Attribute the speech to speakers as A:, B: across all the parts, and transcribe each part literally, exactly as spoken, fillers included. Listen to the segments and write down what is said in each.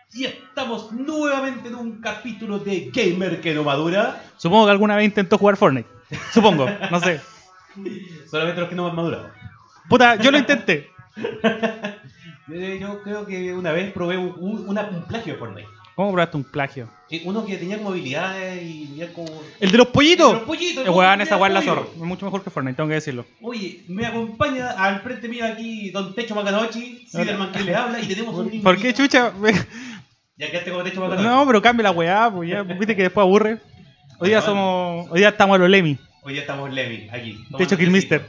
A: Y estamos nuevamente en un capítulo de Gamer que no madura.
B: Supongo que alguna vez intentó jugar Fortnite. Supongo, no sé.
A: Solamente los que no han madurado.
B: Puta, yo lo intenté.
A: Eh, Yo creo que una vez probé un, un, una- un plagio de Fortnite.
B: ¿Cómo probaste un plagio?
A: Sí, uno que tenía como habilidades y ya como...
B: ¡El de los pollitos!
A: El de los pollitos,
B: El weón,
A: el
B: esa weá es la
A: pollo.
B: zorra. Es mucho mejor que Fortnite, tengo que decirlo.
A: Oye, me acompaña al frente mío aquí Don Techo Macanauchi, Siderman que le habla, y tenemos un...
B: ¿Por qué, chucha?
A: Ya quedaste como Techo Macanauchi.
B: No, pero cambia la weá, pues ya, viste que después aburre. Hoy día somos. Hoy día estamos a los Lemmy.
A: Hoy ya estamos Levi, aquí.
B: Techo Killmister.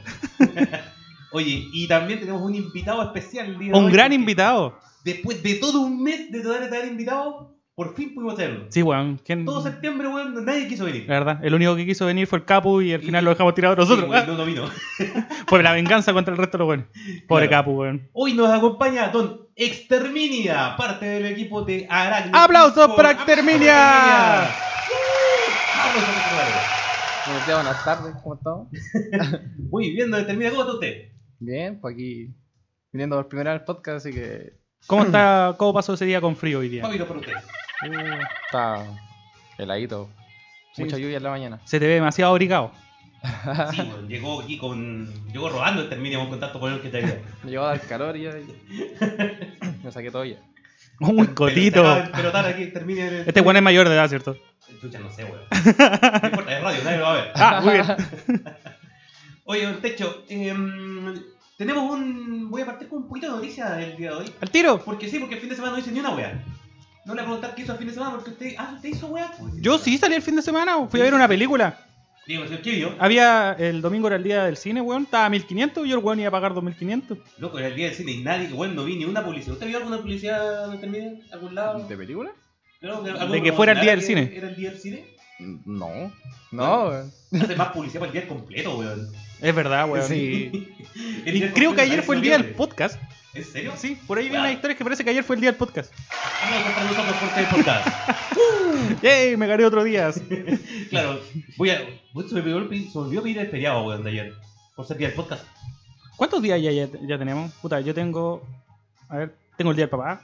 A: Oye, y también tenemos un invitado especial el día de
B: Un
A: hoy,
B: gran
A: porque
B: invitado.
A: Después de todo un mes de tratar de traer invitados, por fin pudimos hacerlo.
B: Sí, weón. ¿Quién?
A: Todo septiembre, weón, nadie quiso venir.
B: La verdad, el único que quiso venir fue el Capu y al final lo dejamos tirado nosotros.
A: Sí, weón, no, no vino.
B: Por la venganza contra el resto de los buenos. Pobre
A: Claro.
B: Capu, weón.
A: Hoy nos acompaña Don Exterminia, parte del equipo de Arachnid.
B: ¡Aplausos para
A: ¡Aplausos
B: Exterminia!
A: ¡Uh! ¡Aplausos para Exterminia!
C: Buenos días, buenas tardes, ¿cómo estamos?
A: Muy bien, Don Exterminia, ¿cómo está usted?
C: Bien, pues aquí viniendo por primera vez al podcast, así que
B: ¿Cómo está? ¿Cómo pasó ese día con frío hoy día?
A: Fabito, para usted.
C: uh, está heladito.
B: Sí,
C: Mucha
B: sí.
C: lluvia en la mañana.
B: Se te ve demasiado abrigado.
A: Sí, weón, llegó aquí con... Llegó robando Exterminia con contacto con el que te había.
C: Me llegó a dar calor y ya y me saqué todo ya.
B: Un cotito.
A: Pero tal, aquí Exterminia... en el-
B: Este weón es mayor de edad, ¿cierto?
A: Chucha, no sé, weón. No importa, es radio, nadie lo va a ver.
B: Ah, muy bien.
A: Oye, Don Techo, em, tenemos un... Voy a partir con un poquito de noticias el día de hoy.
B: ¿Al tiro?
A: Porque sí, porque el fin de semana no hice ni una wea. No le voy a preguntar qué hizo el fin de semana porque usted... Ah, ¿usted hizo wea?
B: Yo sí salí el fin de semana. Fui a ver una película.
A: Digo, señor, ¿qué vio?
B: Había... El domingo era el día del cine, weón. Estaba a mil quinientos y yo el weón iba a pagar dos mil quinientos.
A: Loco, era el día del cine y nadie, weón, no vi ni una publicidad. ¿Usted vio alguna publicidad de Exterminia? ¿Algún lado?
C: ¿De película?
A: Creo que
B: de
A: algo
B: que fuera el día del
A: promocionara
B: cine.
A: que ¿Era el día del cine?
C: No, no, weón.
A: Hace más publicidad para el día completo, weón.
B: Es verdad, weón.
C: Sí.
A: El
B: Y
A: día
B: creo que
A: completo,
B: ayer
A: ¿sabes?
B: fue el día del
A: Noviembre.
B: podcast.
A: ¿En serio?
B: Sí, por ahí vi
A: Ya.
B: unas historias que parece que ayer fue el día del podcast.
A: Vamos a nosotros por este podcast.
B: ¡Yay! Me gané otro día.
A: Claro, voy a. Uy, Se me, olvidó, se me olvidó pedir el feriado, weón, de ayer. Por ser día del podcast.
B: ¿Cuántos días ya, ya, ya tenemos? Puta, yo tengo... A ver, tengo el día del papá.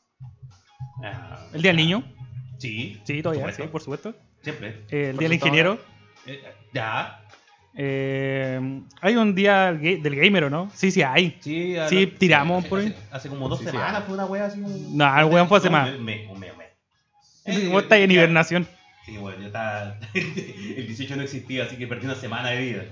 A: Ah,
B: El día del niño.
A: Sí,
B: Sí, todavía,
A: por
B: sí,
A: supuesto.
B: por supuesto.
A: Siempre.
B: Eh, el
C: Por
B: día del
C: supuesto,
B: ingeniero.
A: Eh, ya.
B: Eh, hay un día ga- del gamer, ¿o no? Sí, sí, hay.
A: Sí, a
B: Sí,
A: la-
B: tiramos
A: hace,
B: por ahí.
A: Hace, hace como dos
C: Sí, sí,
A: semanas
C: ah.
A: fue una wea así como.
B: No, el weón fue hace
A: No,
B: más.
A: Un mes, un mes, un mes.
B: Sí,
A: Eh,
B: Vos estáis en
A: ya-
B: hibernación.
A: Sí, bueno, yo estaba. El dieciocho no existía, así que perdí una semana de vida.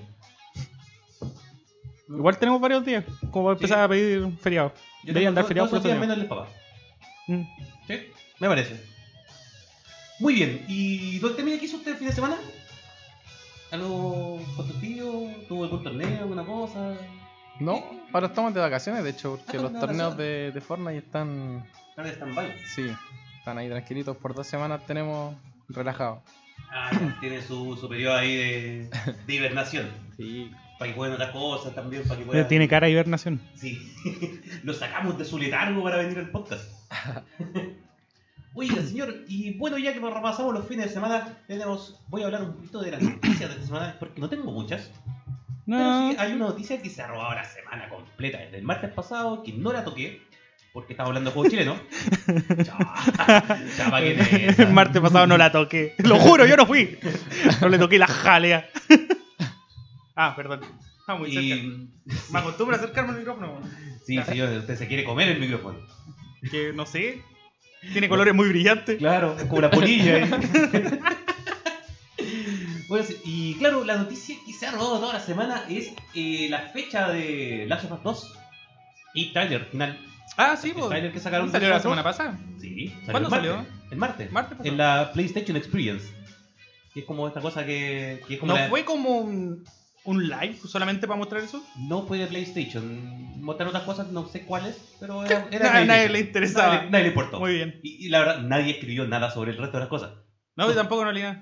B: Igual tenemos varios días. Como para empezar
A: Sí.
B: a pedir feriado.
A: Yo
B: Deberían dar
A: tengo
B: feriado
A: dos
B: por
A: días
B: otro día.
A: menos el papá.
B: Mm.
A: Sí, me parece. Muy bien, ¿y dónde termina? ¿Qué hizo usted el fin de semana? ¿Algo constructivo? ¿Tuvo algún torneo, alguna cosa?
C: No, ahora estamos de vacaciones, de hecho, porque
A: Ah,
C: los
A: de
C: torneos
A: vacaciones.
C: de, de Fortnite están,
A: Están de stand-by.
C: sí, están ahí tranquilitos. Por dos semanas tenemos relajados.
A: Ah, ya, tiene su, su periodo ahí de, de hibernación.
C: Sí,
A: Para que puedan otras cosas también, para que
B: Pero
A: puedan...
B: tiene cara de hibernación.
A: Sí, lo sacamos de su letargo para venir al podcast. Oiga, señor, y bueno, ya que nos repasamos los fines de semana, tenemos, voy a hablar un poquito de las noticias de esta semana, porque no tengo muchas.
B: No.
A: Pero sí, hay una noticia que se ha robado la semana completa, desde el martes pasado, que no la toqué, porque estaba hablando de juego chileno. Chava, chava, que te-
B: El martes pasado no la toqué. Lo juro, yo no fui. No le toqué la jalea. Ah, perdón. Ah, muy cerca.
A: Y...
B: Me acostumbro a acercarme al micrófono.
A: Sí, señor, usted se quiere comer el micrófono.
B: Que no sé. Tiene colores muy brillantes.
A: Claro, es como la polilla. ¿eh? Bueno, sí, y claro, la noticia que se ha robado toda la semana es eh, la fecha de Last of Us dos y trailer final.
B: Ah, sí,
A: El
B: pues.
A: trailer que sacaron de
B: ¿Salió la
A: Last of Us
B: semana pasada?
A: Sí, salió
B: ¿Cuándo
A: el martes.
B: salió?
A: El martes.
B: Martes pasado.
A: En la PlayStation Experience. Que es como esta cosa que, que es como
B: ¿No
A: la-
B: fue como un, un live solamente para mostrar eso?
A: No fue de PlayStation. Mostraron otras cosas, no sé cuáles, pero era, era
B: Nah, a nadie
A: PlayStation.
B: le interesaba.
A: Nadie, nadie le importó.
B: Muy bien.
A: Y, y la verdad, nadie escribió nada sobre el resto de las cosas.
B: No, y tampoco en realidad.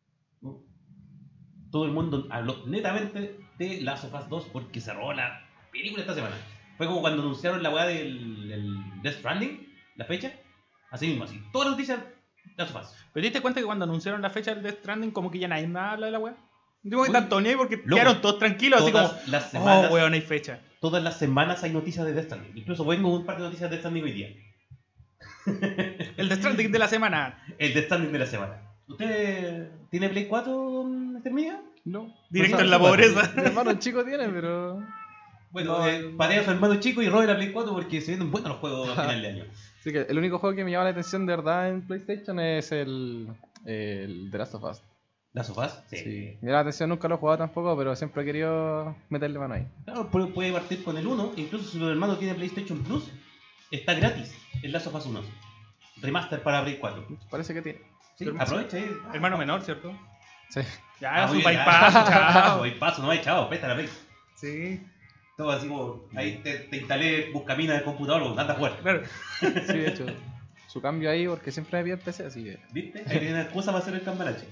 A: Todo el mundo habló netamente de Last of Us dos porque se robó la película esta semana. Fue como cuando anunciaron la weá del, del Death Stranding, la fecha. Así mismo, así. Todas las noticias, Last of Us.
B: ¿Pero te diste cuenta que cuando anunciaron la fecha del Death Stranding como que ya nadie más habla de la weá? Digo que
A: Uy,
B: tanto ni ahí porque
A: loco.
B: quedaron todos tranquilos así como...
A: Todas las semanas,
B: Oh, weón, hay fecha.
A: todas las semanas hay noticias de Death Stranding. Incluso vengo con un par de noticias de Death Stranding hoy día.
B: El Death Stranding de la semana.
A: El Death Stranding de la semana. ¿Usted tiene Play cuatro, mister Mía?
C: No.
B: Directo
C: O sea,
B: en la
C: sí,
B: pobreza.
C: Mi hermano chico tiene, pero.
A: Bueno,
C: No,
A: eh, patea a su hermano chico y robe la Play cuatro porque se vienen buenos los juegos a final de año.
C: Así que el único juego que me llama la atención de verdad en PlayStation es el. El The Last of Us.
A: ¿Las sofás?
C: Sí. Me llama la atención, nunca lo he jugado tampoco, pero siempre he querido meterle mano ahí.
A: Claro, puede puede partir con el uno, incluso si su hermano tiene PlayStation Plus, está gratis el Last of Us uno. Remaster para Play cuatro.
C: Parece que tiene.
A: Sí,
B: Pero-
A: aprovecha ahí.
B: Hermano menor, ¿cierto?
C: Sí.
B: Ya,
A: Ah,
B: su
A: muy bien,
B: bypass,
A: ya.
B: chao.
A: Su bypass, no hay chavo, presta la Play.
B: Sí,
A: Todo así como, ahí te, te instalé Buscamina del computador, anda a jugar.
B: claro.
C: Sí, de hecho. Su cambio ahí, porque siempre me pide el P C, así que.
A: ¿Viste? Ahí tiene una excusa para hacer el cambalache.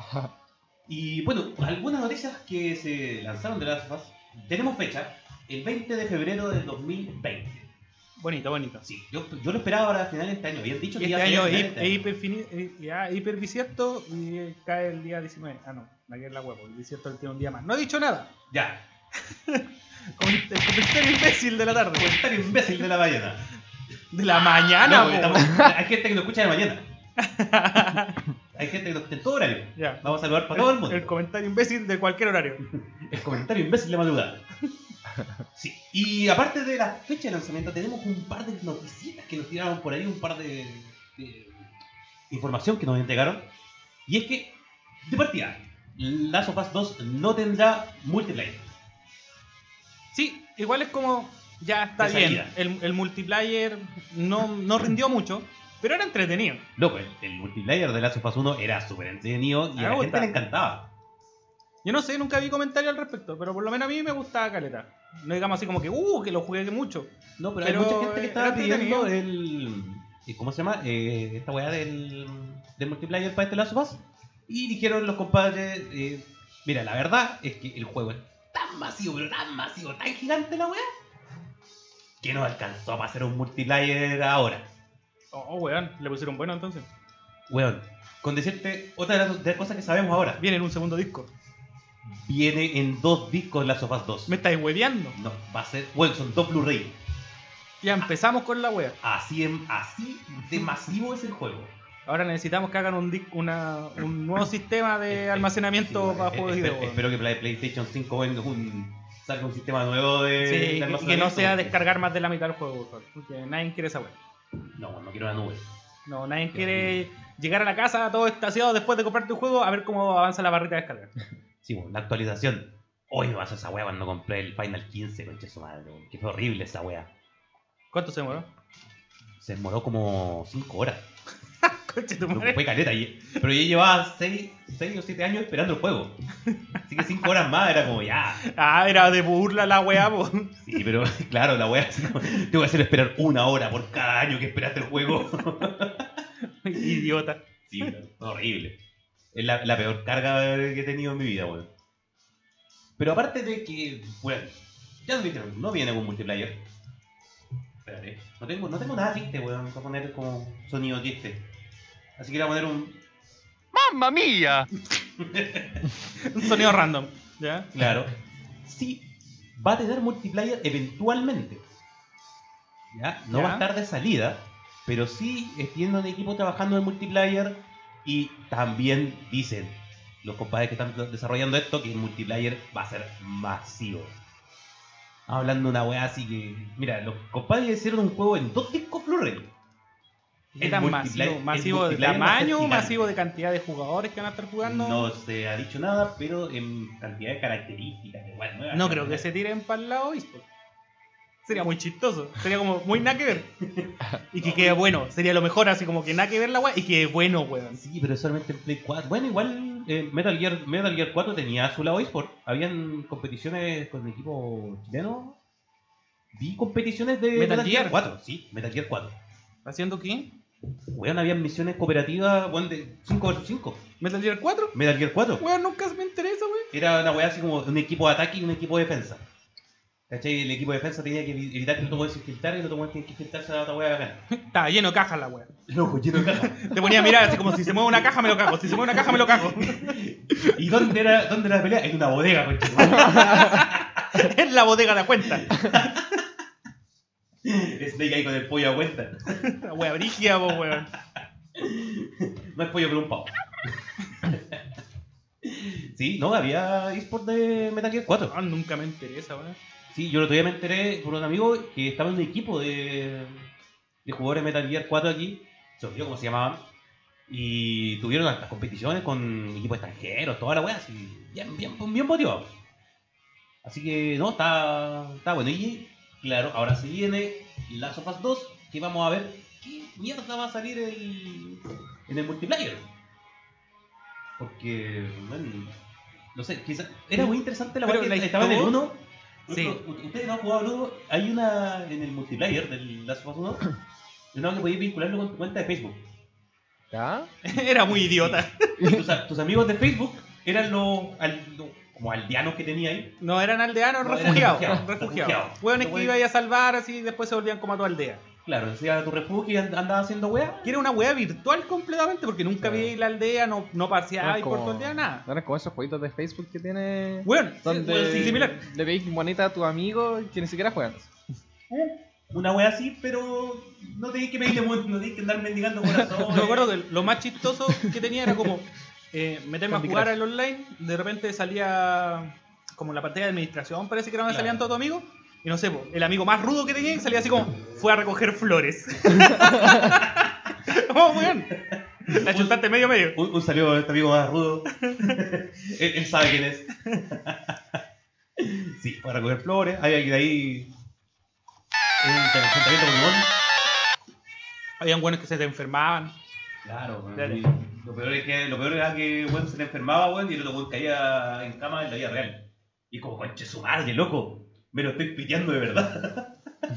A: Y bueno, algunas noticias que se lanzaron de las Last of Us. Tenemos fecha, el veinte de febrero del dos mil veinte.
B: Bonito, bonito.
A: Sí, yo, yo lo esperaba para final de este año. Habían dicho
B: Y
A: que
B: este
A: iba a ser
B: año
A: final de
B: es
A: este
B: es
A: año.
B: hiper, fini- eh, ya, hiper bisiesto y eh, cae el día diecinueve. Ah, no, aquí es la huevo. El bisiesto tiene un día más. No he dicho nada.
A: Ya,
B: Como el el comentario imbécil de la tarde.
A: comentario imbécil de la mañana.
B: De la mañana,
A: No, porque
B: po.
A: estamos- hay gente que nos escucha de mañana. Hay gente que nos escucha en todo horario.
B: Ya.
A: Vamos a saludar para todo el mundo.
B: El comentario imbécil de cualquier horario.
A: El comentario imbécil de madrugada. Sí. Y aparte de la fecha de lanzamiento, tenemos un par de noticias que nos tiraron por ahí, un par de, de información que nos entregaron. Y es que, de partida, Last of Us dos no tendrá multiplayer.
B: Sí, igual es como. Ya está
A: De
B: bien.
A: salida.
B: El, el multiplayer no, no rindió mucho, pero era entretenido.
A: Loco, el, el multiplayer de Last of Us uno era súper entretenido y
B: Me
A: a la
B: gusta.
A: gente le encantaba.
B: Yo no sé, nunca vi comentarios al respecto, pero por lo menos a mí me gustaba caleta. No digamos así como que, uh, que lo jugué mucho.
A: No, pero,
B: Pero,
A: hay mucha gente que
B: eh,
A: estaba
B: era
A: pidiendo
B: entretenido.
A: el. eh, ¿Cómo se llama? Eh, esta weá del, del multiplayer para este Last of Us. Y dijeron los compadres: eh, mira, la verdad es que el juego es tan masivo, pero tan masivo, tan gigante la weá, que no alcanzó para hacer un multiplayer ahora.
B: Oh, weón, le pusieron bueno entonces.
A: Weón, con decirte otra de las, de las cosas que sabemos ahora:
B: Viene en un segundo disco.
A: viene en dos discos Last of Us dos.
B: Me estáis hueveando.
A: No, va a ser. Bueno, son dos Blu-ray.
B: Ya empezamos con la wea.
A: Así, en- así de masivo es el juego.
B: Ahora necesitamos que hagan un, dis- una, un nuevo sistema de almacenamiento
A: Sí,
B: para
A: eh,
B: juegos de
A: espe-
B: video. weón.
A: Espero que Play- PlayStation cinco venga un, salga un sistema nuevo de,
B: Sí,
A: de
B: que- y que
A: almacenamiento,
B: no sea
A: porque-
B: descargar más de la mitad del juego, por favor, porque nadie quiere esa wea.
A: No, no quiero la nube.
B: No, nadie quiere llegar a la casa todo extasiado después de comprarte un juego a ver cómo avanza la barrita de descarga.
A: Sí, bueno, la actualización. Hoy me pasó esa wea cuando compré el Final quince, concha su madre, weón, que fue horrible esa wea.
B: ¿Cuánto se demoró?
A: Se demoró como cinco horas.
B: Conche tu
A: Pero
B: madre.
A: fue caleta, y- pero yo llevaba seis o siete años esperando el juego. Así que cinco horas más era como ya.
B: Ah, era de burla la wea, po.
A: Sí, pero claro, la wea así como, te voy a hacer esperar una hora por cada año que esperaste el juego.
B: Idiota.
A: Sí, pero horrible. Es la, la peor carga que he tenido en mi vida, weón. Pero aparte de que, bueno, ya no, viene- no viene con multiplayer. Espérate, no tengo, no tengo nada triste, weón, para poner como sonido triste. Así que le voy a poner un...
D: ¡Mamma mía!
B: Un sonido random. ¿Ya?
A: Claro. Sí, va a tener multiplayer eventualmente. ¿Ya? No
B: Ya.
A: va a estar de salida, pero sí tiene un equipo trabajando en multiplayer y también dicen los compadres que están desarrollando esto que el multiplayer va a ser masivo. Hablando de una weá así que... Mira, los compadres hicieron un juego en dos discos Blu-ray.
B: ¿Qué
A: El
B: tan
A: multiplayer-
B: masivo?
A: el
B: ¿Masivo de
A: multiplayer va a ser
B: tamaño?
A: gigante.
B: ¿Masivo de cantidad de jugadores que van a estar jugando?
A: No se ha dicho nada, pero en cantidad de características, de weá nuevas.
B: No creo que se tiren para el lado eSport. Sería muy chistoso. Sería como muy nada que ver. Y que quede bueno. Sería lo mejor, así como que nada que ver la weá y que bueno, weón.
A: Sí, pero solamente en Play cuatro. Bueno, igual eh, Metal Gear Metal Gear cuatro tenía su lado eSport. Habían competiciones con el equipo chileno. Vi competiciones de
B: Metal
A: Metal, Gear
B: Gear.
A: cuatro, sí, Metal Gear cuatro.
B: ¿Haciendo qué?
A: Weón, habían misiones cooperativas, weón, de cinco versus cinco.
B: ¿Metal Gear cuatro?
A: Metal Gear cuatro.
B: Weón, nunca me interesa, weón.
A: Era una weá así como un equipo de ataque y un equipo de defensa. ¿Cachai? El equipo de defensa tenía que evi- evitar que el otro weón se infiltrara y el otro weón tenía que infiltrarse a la otra weá bacana.
B: Estaba lleno de cajas la weá.
A: Loco, lleno de caja.
B: Te ponía a mirar así como si se mueve una caja me lo cago. Si se mueve una caja me lo cago.
A: ¿Y dónde era, dónde era la pelea? En una bodega, concha.
B: Es la bodega de la cuenta.
A: Snake ahí con el pollo a cuenta.
B: La weá brígida, po, weón.
A: No es pollo, pero un pavo. Sí, no, había eSport de Metal Gear cuatro.
B: Ah, nunca me interesa, weón.
A: Sí, yo el otro día me enteré por un amigo que estaba en un equipo de, de jugadores de Metal Gear cuatro aquí. Se olvidó cómo se llamaban. Y tuvieron estas competiciones con equipos extranjeros, toda la weá, así, bien, bien, bien motivados. Así que, no, está, está bueno. Y claro, ahora se viene Last of Us dos, que vamos a ver qué mierda va a salir el, en el multiplayer. Porque, bueno, no sé, quizás era muy interesante la
B: Pero
A: weá que
B: la
A: estaba en el
B: historia-
A: uno.
B: Sí.
A: Ustedes no han jugado el uno, hay una en el multiplayer del Last of Us uno, una que podéis vincularlo con tu cuenta de Facebook.
C: ¿Ya?
B: Era muy idiota.
A: Tus, tus amigos de Facebook eran los, al- los como aldeanos que tenía ahí.
B: No eran aldeanos,
A: No, eran
B: refugiados.
A: refugiados,
B: Refugiados.
A: refugiados.
B: Hueones
A: Los
B: que
A: hueones-
B: ibas a salvar así y después se volvían como a tu aldea.
A: Claro, decía a tu refugio y and- andaba haciendo weá.
B: Que era una wea virtual completamente porque nunca
C: Claro.
B: vi la aldea, no, no paseaba
C: Eran
B: y por
C: como-
B: tu aldea, nada.
C: Eran como esos jueguitos de Facebook que tiene.
B: Bueno,
C: Donde
A: bueno,
B: sí, similar.
C: le veis moneta a tu amigo que ni siquiera juegan.
A: Una weá así, pero no tenéis que pedirle mucho, no tenéis que andar mendigando corazón.
B: Me acuerdo que lo más chistoso que tenía era como eh, meterme a
C: Candy
B: jugar
C: Crush.
B: al online, de repente salía como la pantalla de administración, parece que era donde
A: Claro.
B: salían todos tus amigos, y no sé, po, el amigo más rudo que tenía salía así como, fue a recoger flores. Oh, weón. La chuntaste medio medio.
A: Un, un saludo a este amigo más rudo. él, él sabe quién es. Sí, para recoger flores. Hay alguien ahí. Un enfrentamiento con Limón.
B: Habían buenos que se te enfermaban.
A: Claro, weón.
B: Claro.
A: Y lo peor es que lo peor era que bueno, se le enfermaba, weón, y el otro weón caía en cama en la vida real. Y como, conche su madre, loco. Me lo estoy piteando de verdad.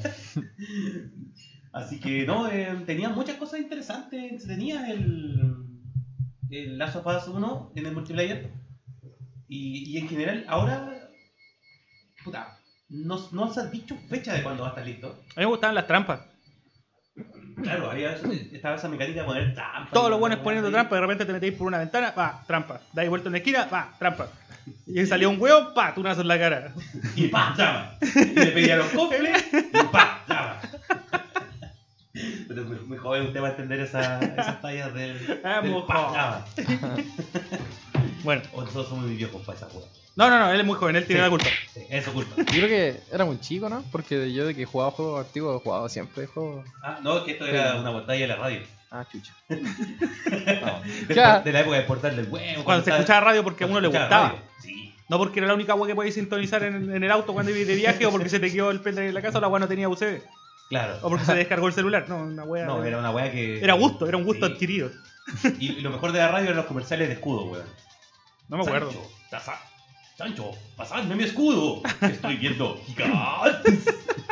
A: Así que no, eh, tenía muchas cosas interesantes. Tenía el, el Last of Us uno en el multiplayer. Y, y en general, ahora. Puta, no, no se ha dicho fecha de cuándo va a estar listo.
B: A mí me gustaban las trampas.
A: Claro, había eso- estaba esa mecánica de poner trampas.
B: Todos
A: y-
B: los buenos poniendo trampa, de repente te metéis por una ventana, pa, trampa. Dais vuelta en la esquina, pa, trampa. Y salía un huevo, pa, tunazo en la cara.
A: Y pa, llama. Y le pedía los cofres y pa, llama. Pero muy, muy joven usted va a entender esa, esas tallas del,
B: Ah,
A: del
B: muy
A: pa,
B: joven.
A: llama.
B: Bueno,
A: O nosotros somos muy viejos para esa hueá.
B: no, no, no, él es muy joven, él tiene
A: Sí.
B: la culpa.
A: Sí, eso es culpa.
C: Yo creo que era muy chico, ¿no? Porque yo de que jugaba juegos antiguos, he jugado siempre juegos.
A: Ah, no, que esto era una batalla de la radio.
C: Ah, chucha.
A: De,
C: Ya.
A: de la época de portal del huevo.
B: Cuando se
A: estaba-
B: escuchaba radio porque a uno le
A: escuchaba
B: gustaba.
A: radio. Sí.
B: No porque era la única wea que podías sintonizar en, en el auto cuando ibas de viaje o porque se te quedó el pendrive en la casa o la wea no tenía U S B.
A: Claro.
B: O porque se descargó el celular. No, una wea.
A: No, era una weá que.
B: Era gusto, era un gusto
A: Sí.
B: adquirido.
A: Y, y lo mejor de la radio eran los comerciales de escudo, weón.
B: No me acuerdo.
A: Sancho, taza- Sancho, pasadme mi escudo. Estoy viendo gigantes.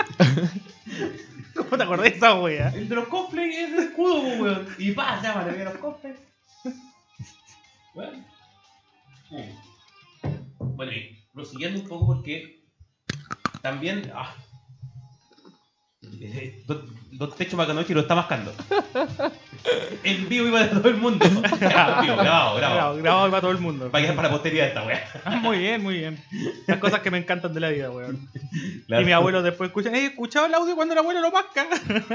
B: ¿Cómo te acordás de esa wea?
A: El de los cosplays es de escudo, po, weón. Y pa, llámale a los cosplays. Bueno. Mm. Bueno, y prosiguiendo un poco porque también. Ah, eh, Don, don Techo Macanochi lo está mascando. En vivo iba de todo el mundo. En vivo, grabado, grabado.
B: Grabado, grabado para todo el mundo.
A: Va a quedar para la posteridad esta weá.
B: Ah, muy bien, muy bien. Las cosas que me encantan de la vida, weón.
A: Claro.
B: Y mi abuelo después escucha, ¿he escuchado el audio cuando el abuelo lo masca?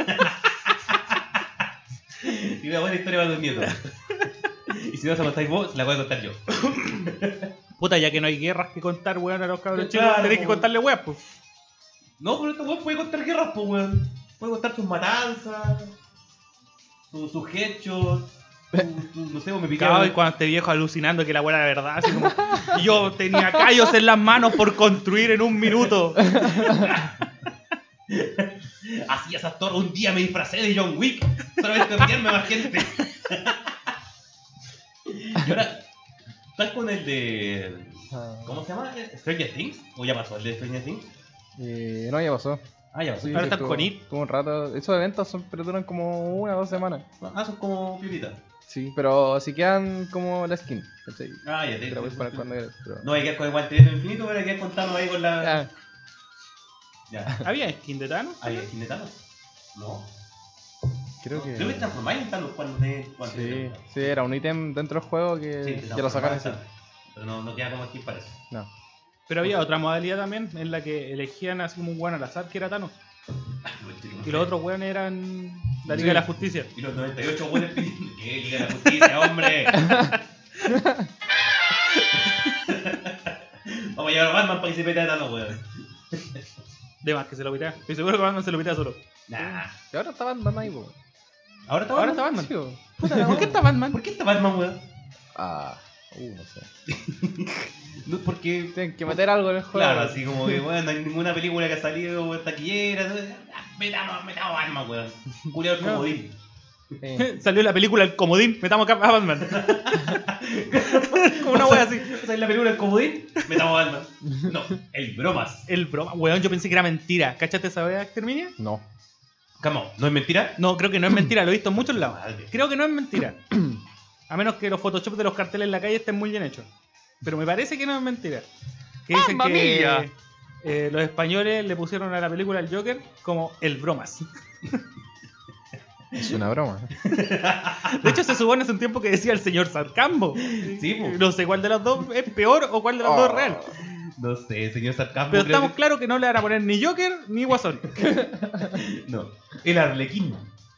A: Y una buena historia para los nietos. Y si no se la contáis vos, se la voy a contar yo.
B: Puta, ya que no hay guerras que contar, weón, a los cabros
A: Claro,
B: chicos, tenéis que
A: po.
B: contarle weas, pues.
A: No, pero este weón puede contar guerras, pues weón. Puede contar sus matanzas, sus su headshots, su- su- no sé, me picaba.
B: Cabo, y cuando este viejo alucinando que la weá era verdad, así como, yo tenía callos en las manos por construir en un minuto.
A: Así esas torres, un día me disfracé de John Wick, solamente para pillarme más gente. Y ahora, ¿estás con el de.
C: Ah,
A: ¿Cómo se llama? ¿Stranger Things? ¿O ya pasó el de Stranger Things?
C: eh, no, ya pasó.
A: Ah, ya pasó.
C: Sí,
B: Ahora
C: sí,
B: estás
C: estuvo-
B: con It.
C: estuvo un rato. Esos eventos son, pero duran como una o dos semanas.
A: Ah, son como piolitas.
C: Sí, pero si quedan como la skin. ¿Cachai?
A: Ah, ya
C: Te
A: te
C: la puedes poner cuando quieras. Pero...
A: No hay que ir con el guante de infinito, pero hay que ir contando ahí con la.
C: Ah,
A: Ya.
B: ¿Había skin de Thanos?
A: ¿Hay skin de Thanos? No.
C: creo que.
A: Creo que transformáis en Thanos cuando te. cuando te-
C: Sí, sí, era un ítem dentro del juego que,
A: Sí, te
C: que lo sacaron
A: transformabas
C: así.
A: en Thanos. Pero no, no queda como skin para eso.
C: No.
B: Pero había otra modalidad también en la que elegían así como un weón al azar que era Thanos. Y los otros weones eran La Liga de la Justicia.
A: Y los noventa y ocho buenos pidiendo que Liga de la Justicia, hombre. Vamos a llevar a Batman para que se meta a Thanos, weón.
B: De más que se lo pitea. Estoy seguro que Batman se lo pitea solo.
A: Nah.
C: Y ahora está Batman ahí, po.
A: Ahora está
B: Ahora
A: Batman.
B: está Batman.
C: Sí, po.
B: Puta, ¿por qué está Batman?
A: ¿Por qué está Batman, weón?
C: Ah, uh, no sé.
A: No, porque.
C: Tienen que meter algo en el juego.
A: Claro, así como que, weón, no hay ninguna película que ha salido, weón, taquillera. Ah, Metamos, metamos a Batman, weón. Culeado el
B: No.
A: comodín.
C: Eh,
B: Salió la película El Comodín, metamos acá a Batman. Como una wea así.
A: ¿Esa es la película El Comodín? Metamos a Batman. No, el Bromas.
B: El broma, weón, yo pensé que era mentira. ¿Cachaste esa wea, Exterminia?
C: no.
A: Come on, ¿no es mentira?
B: No, creo que no es mentira, lo he visto en muchos lados.
A: Madre.
B: Creo que no es mentira. A menos que los photoshops de los carteles en la calle estén muy bien hechos. Pero me parece que no es mentira. Que dicen
D: ¡Mamma
B: que
D: mía!
B: eh, los españoles le pusieron a la película El Joker como El Bromas.
C: Es una broma.
B: De hecho, se supone hace un tiempo que decía el señor Sarcambo.
A: Sí, po.
B: No sé cuál de las dos es peor o cuál de las dos es real.
A: No sé, señor Sarcasmo.
B: Pero
A: creo
B: estamos claros que no le van a poner ni Joker ni Guasón.
A: que- No, el Arlequín.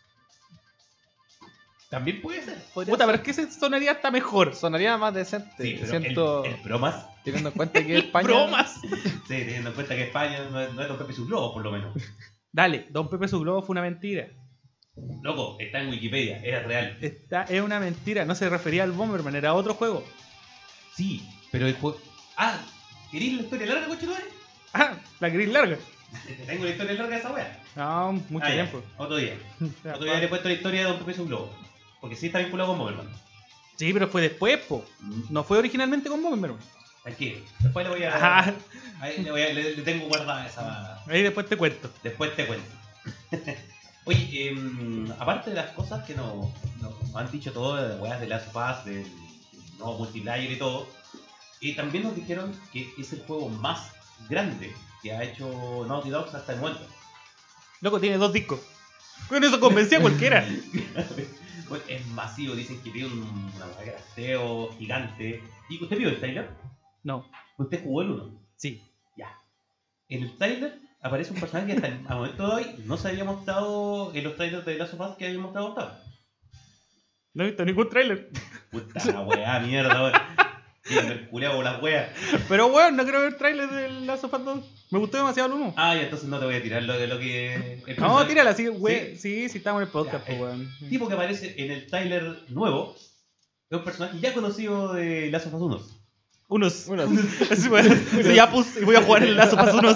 A: También puede ser.
B: Puta, pero es que ese sonaría hasta mejor.
C: Sonaría más decente.
A: Sí, pero
C: Siento,
A: el, el Bromas.
C: teniendo en cuenta que España.
B: Bromas.
A: Sí, teniendo en cuenta que España no es, no es Don Pepe y sus globos, por lo menos.
B: Dale, Don Pepe su globo fue una mentira.
A: Loco, está en Wikipedia, era real.
B: Esta es una mentira, no se refería al Bomberman, era otro juego.
A: Sí, pero el juego. Ah, ¿querís la historia larga, cochetumare?
B: Ah, la gris larga.
A: Tengo la historia larga de esa wea.
B: No, mucho
A: Ah, ya,
B: tiempo.
A: Otro día.
B: Ya,
A: Otro día le he puesto la historia de Don Pepe y sus globos. Porque sí está vinculado con Bomberman.
B: Sí, pero fue después, po. No fue originalmente con Bomberman.
A: Tranquilo. Después le voy a.
B: Ah,
A: Ahí le, voy a- le- le tengo guardada esa.
B: ahí después te cuento.
A: Después te cuento. Oye, em, aparte de las cosas que nos, nos han dicho todos, de weas de Last of Us, del nuevo multiplayer y todo, y también nos dijeron que es el juego más grande que ha hecho Naughty Dog hasta el momento.
B: Loco, tiene dos discos. Con eso convencía a cualquiera.
A: Bueno, es masivo, dicen que tiene un, una wea de grafiteo gigante. ¿Y usted vio el trailer?
B: No,
A: ¿Usted jugó el uno?
B: sí.
A: Ya. En el trailer aparece un personaje que hasta el al momento de hoy no se había mostrado en los trailers de Last of Us que había mostrado hasta ahora.
B: No he visto ningún tráiler.
A: Puta la weá, mierda, weón. Tiene el culeado con las weas.
B: Pero bueno, no quiero ver trailers de Last of Us dos. Me gustó demasiado el uno.
A: Ah, y entonces no te voy a tirar lo de lo que. el
B: No,
A: personaje-
B: tírala así, güey.
A: ¿Sí?
B: Sí, sí, estamos en el podcast,
A: Ya,
B: po, weón.
A: El tipo que aparece en el trailer nuevo es un personaje ya conocido de Last of Us uno.
B: Unos.
C: Unos.
B: Así, weón. Soy Apus y voy a jugar en Last of Us unos.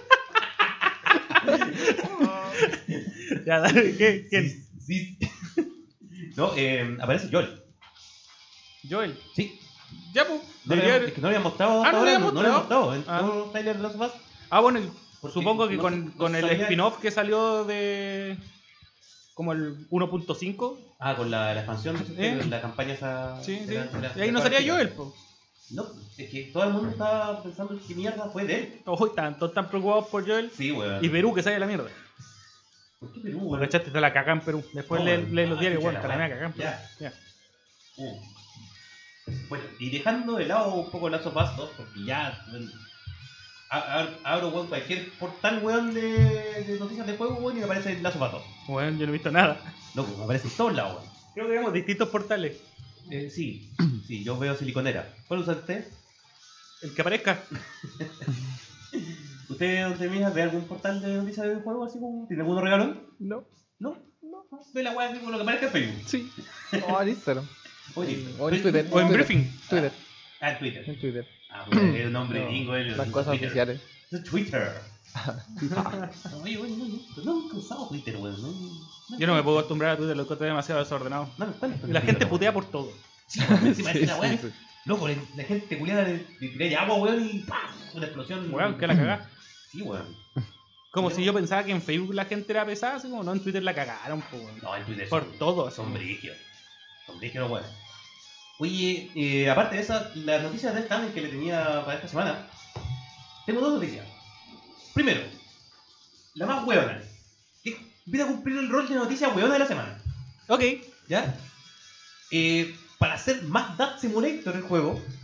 B: Ya, dale, ¿qué? ¿Quién?
A: Sí, sí. No, eh, aparece Joel.
B: Joel.
A: Sí.
B: Ya, pues.
A: No le habían- es que no lo habían mostrado hasta
B: Ah, ¿no lo
A: ahora,
B: habían
A: no lo habían mostrado en
B: Ah.
A: todos los trailers de Last of Us.
B: Ah, bueno, y
A: Porque
B: supongo que
A: no
B: con,
A: se- no
B: con
A: se
B: el
A: sabía-
B: spin-off que salió de. Como el uno punto cinco.
A: Ah, con la, la expansión,
B: ¿Eh?
A: la campaña esa.
B: Sí,
A: de
B: sí.
A: la- de la-
B: Y ahí
A: de
B: no
A: la
B: salía
A: práctica.
B: Joel, pues.
A: No, es que todo el mundo estaba pensando que mierda fue de él.
B: Ojo, están todos tan preocupados por Joel.
A: Sí, weón.
B: Y Perú, que sale la mierda.
A: ¿Por qué Perú,
B: Porque
A: weón?
B: cachaste, está la cagá en Perú. Después
A: No,
B: lee,
A: weón.
B: lee los
A: Ah,
B: diarios,
A: chucha,
B: bueno, está la
A: la
B: mega cagá en Perú.
A: Ya.
B: Ya.
A: Uh. Bueno, y dejando de lado un poco Last of Us dos, porque ya. Bueno, a- a- abro, weón, cualquier portal, weón, de, de noticias de juego, weón, y me aparece Last of Us dos.
B: Bueno, yo no he visto nada.
A: Loco, me aparece en todos lados, weón.
B: Creo que vemos distintos portales.
A: Eh, sí, sí, yo veo siliconera. ¿Cuál usa usted?
B: El que aparezca.
A: ¿Usted, donde mira, ve algún portal de noticias de juego así como? ¿Tiene alguno regalón?
C: No.
A: No, no, no. Ve la weá así como lo que aparezca en Facebook.
C: Sí. O en Instagram.
A: Oye,
C: O en Twitter.
B: O en
C: Twitter.
B: briefing.
C: Twitter.
A: Ah, en Twitter.
C: En Twitter.
A: Ah, porque es un nombre
C: No,
A: gringo, él.
C: Las
A: usa
C: cosas
A: Twitter.
C: oficiales.
A: Es Twitter. Oye, oye, no, no, nunca he usado Twitter, weón. No, no,
B: Yo no me puedo acostumbrar a Twitter, lo encuentro demasiado desordenado.
A: No, no, no, no,
B: Y la gente putea por todo.
A: Sí, weón, encima de
C: Sí,
A: esa
C: sí,
A: weá.
C: sí.
A: Loco, la, la gente culiada le, le tiré agua, weón, y ¡pam! Una explosión.
B: Weón, que la cagá.
A: Sí, weón.
B: Como
A: Yo-
B: si yo pensaba que en Facebook la gente era pesada, así como no, en Twitter la cagaron, po, weón.
A: No, en Twitter.
B: Por
A: son-
B: todo, así.
A: Son brígidos. Son brígidos, weón. Oye, eh, aparte de esa, las noticias del Tamen que le tenía para esta semana, tengo dos noticias. Primero, la más weona, que empieza a cumplir el rol de noticia weona de la semana.
B: Ok.
A: ¿Ya? Eh, para hacer más Dat Simulator el juego,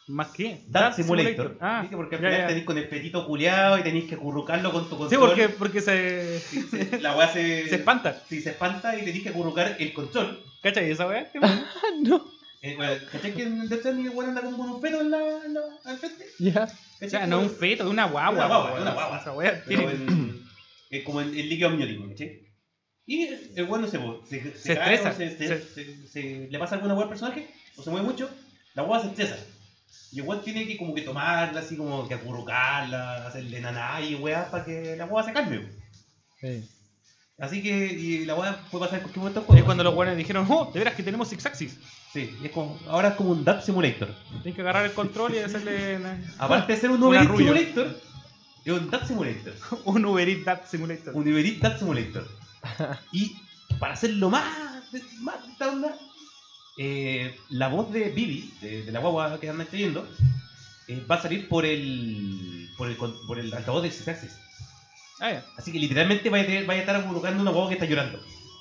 B: ¿Más qué?
A: Dart Simulator.
B: Ah,
A: ¿Viste? Porque al
B: ya,
A: final
B: ya.
A: tenés con el petito culiado y tenés que acurrucarlo con tu control.
B: Sí, porque, porque se,
A: Sí, sí, la weá se...
B: se espanta.
A: Sí, se espanta y tenés que acurrucar el control.
B: ¿Cachai esa weá?
C: no.
A: Eh, bueno, ¿cachai que en Death Stranding el weón anda como con un pelo en la, en la, al frente?
C: Ya.
B: O
A: ¿Cachai?
B: sea, no es un feto, es una guagua.
A: Una guagua,
B: weón.
A: una guagua.
B: Esa weá
A: Pero
B: tiene-
A: en, eh, como en, en líquido amniótico, ¿cachai? Y el weón no sé, po, se, se,
B: Se
A: cae
B: estresa,
A: o se, se,
B: se-
A: se- se- le pasa alguna weá al personaje, o se mueve mucho, la weá se estresa. Y el weón tiene que como que tomarla, así como que acurrucarla, hacerle naná y weá para que la weá se calme. po.
C: Sí.
A: Así que y la weá puede pasar en cualquier momento del
B: Es
A: juego.
B: cuando
A: así
B: los
A: que-
B: weones dijeron, oh, de veras que tenemos Six Axis.
A: Sí, y es como, ahora es como un Dart Simulator.
B: Tienes que agarrar el control y hacerle na-
A: Aparte de ser un
B: Una
A: Uber Eats
B: rubia.
A: Simulator, es un Dart Simulator.
B: un Uber Eats Dart Simulator.
A: Un Uber Eats Dart Simulator. Y para hacerlo más, más de esta onda, eh, la voz de Bibi, de, de la guagua que andan trayendo, eh, va a salir por el por el, con- por el altavoz de Six Axis.
B: Ah, ya.
A: Así que literalmente vaya a, tener- vaya a estar colocando una guagua que está llorando.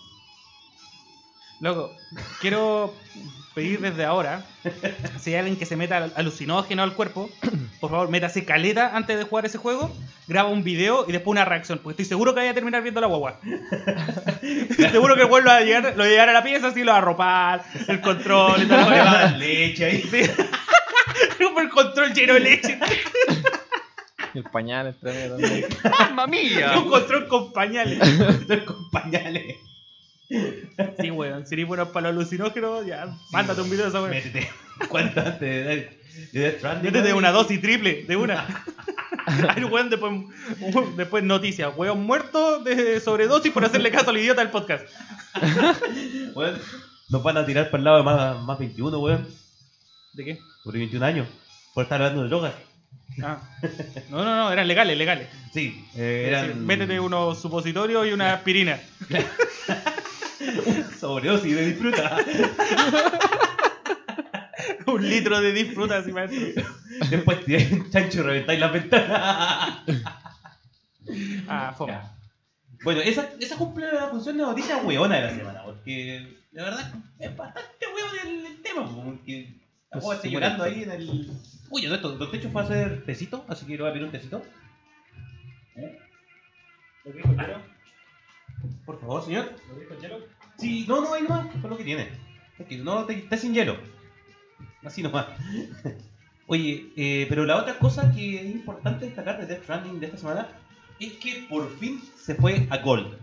B: Loco, quiero pedir desde ahora, si hay alguien que se meta al- alucinógeno al cuerpo, por favor, métase caleta antes de jugar ese juego, graba un video y después una reacción, porque estoy seguro que vaya a terminar viendo la guagua. Estoy seguro que el vuelvo a llegar, lo va a llegar a la pieza así, lo va a arropar, el control y todo.
A: Le va a dar leche ahí.
B: Sí. Como el control lleno de leche.
C: El pañal entre medio también.
D: ¡Mamma mía!
B: Un control con pañales.
A: Con pañales.
B: Sí, weón, si eres bueno para los alucinógenos, ya, mándate un video de esa weón.
A: Métete. ¿Cuánto antes de, de Death Stranding?
B: Métete una dosis triple, de una. Hay un weón después, un- después noticias, weón muerto de sobredosis por hacerle caso al idiota del podcast.
A: Weón, nos van a tirar para el lado de más, más veintiuno, weón.
B: ¿De qué?
A: Sobre veintiún años. Por estar hablando de drogas.
B: Ah. No, no, no, eran legales, legales.
A: Sí, eh, eran.
B: Sí, métete unos supositorios y una aspirina.
A: Sobredosis de disfruta.
B: Un litro de disfruta así maestro.
A: Después tiráis un chancho y reventáis las ventanas.
B: Ah, fome.
A: Ya. Bueno, esa, esa cumple la función de noticia hueona de la semana, porque la verdad es bastante huevo del, el tema, porque la hueá está llorando ahí en el. Uy, no, esto, Don Techo fue a hacer tecito, así que le voy a pedir un tecito. ¿Eh?
B: ¿Lo dijo Chelo?
A: Por favor, señor.
B: ¿Lo dijo Chelo?
A: Sí, no, no, ahí nomás, es lo que tiene. Es que no, te- está sin hielo. Así nomás. Oye, eh, pero la otra cosa que es importante destacar de Death Stranding de esta semana es que por fin se fue a Gold.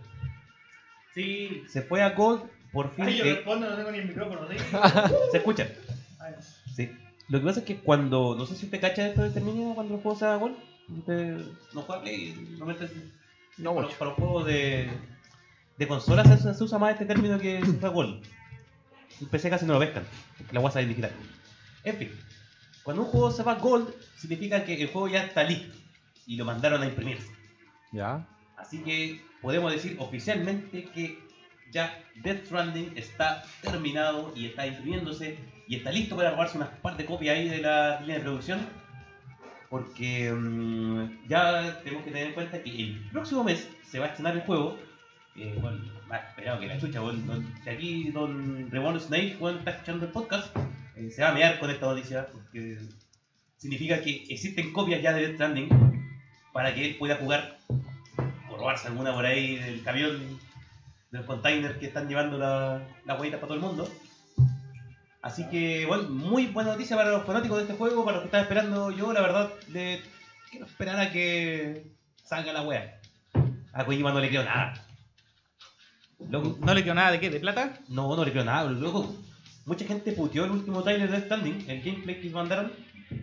B: Sí.
A: Se fue a Gold, por fin.
B: Ay, yo
A: eh,
B: respondo, no tengo ni el micrófono, ¿sí?
A: se escucha.
B: Ay,
A: Sí. Lo que pasa es que cuando, no sé si usted cacha esto de término cuando los juegos se hagan Gold, usted no juega Play, normalmente
C: No
A: para,
C: mucho.
A: para los juegos de, de consolas se, se usa más este término que fue Gold. En P C casi no lo pescan, porque la guasa es digital. En fin, cuando un juego se va Gold, significa que el juego ya está listo y lo mandaron a imprimirse.
C: Ya.
A: Así que podemos decir oficialmente que ya Death Stranding está terminado y está imprimiéndose y está listo para robarse unas par de copias ahí de la línea de producción. Porque mm, ya tenemos que tener en cuenta que el próximo mes se va a estrenar el juego. Eh, bueno, más esperado que la chucha. Bueno, don- si aquí don Reborn Snake bueno, está escuchando el podcast, eh, se va a mear con esta noticia porque significa que existen copias ya de Death Stranding para que él pueda jugar o robarse alguna por ahí del camión, del container que están llevando la, la huevita para todo el mundo. Así que, bueno, muy buena noticia para los fanáticos de este juego, para los que están esperando. Yo, la verdad, le quiero esperar a que salga la wea. A Kojima no le creo nada. Loco,
B: ¿No le quedó nada de qué? ¿De plata?
A: no, no le creo nada, loco. Mucha gente puteó el último trailer de Death Stranding, el gameplay que mandaron,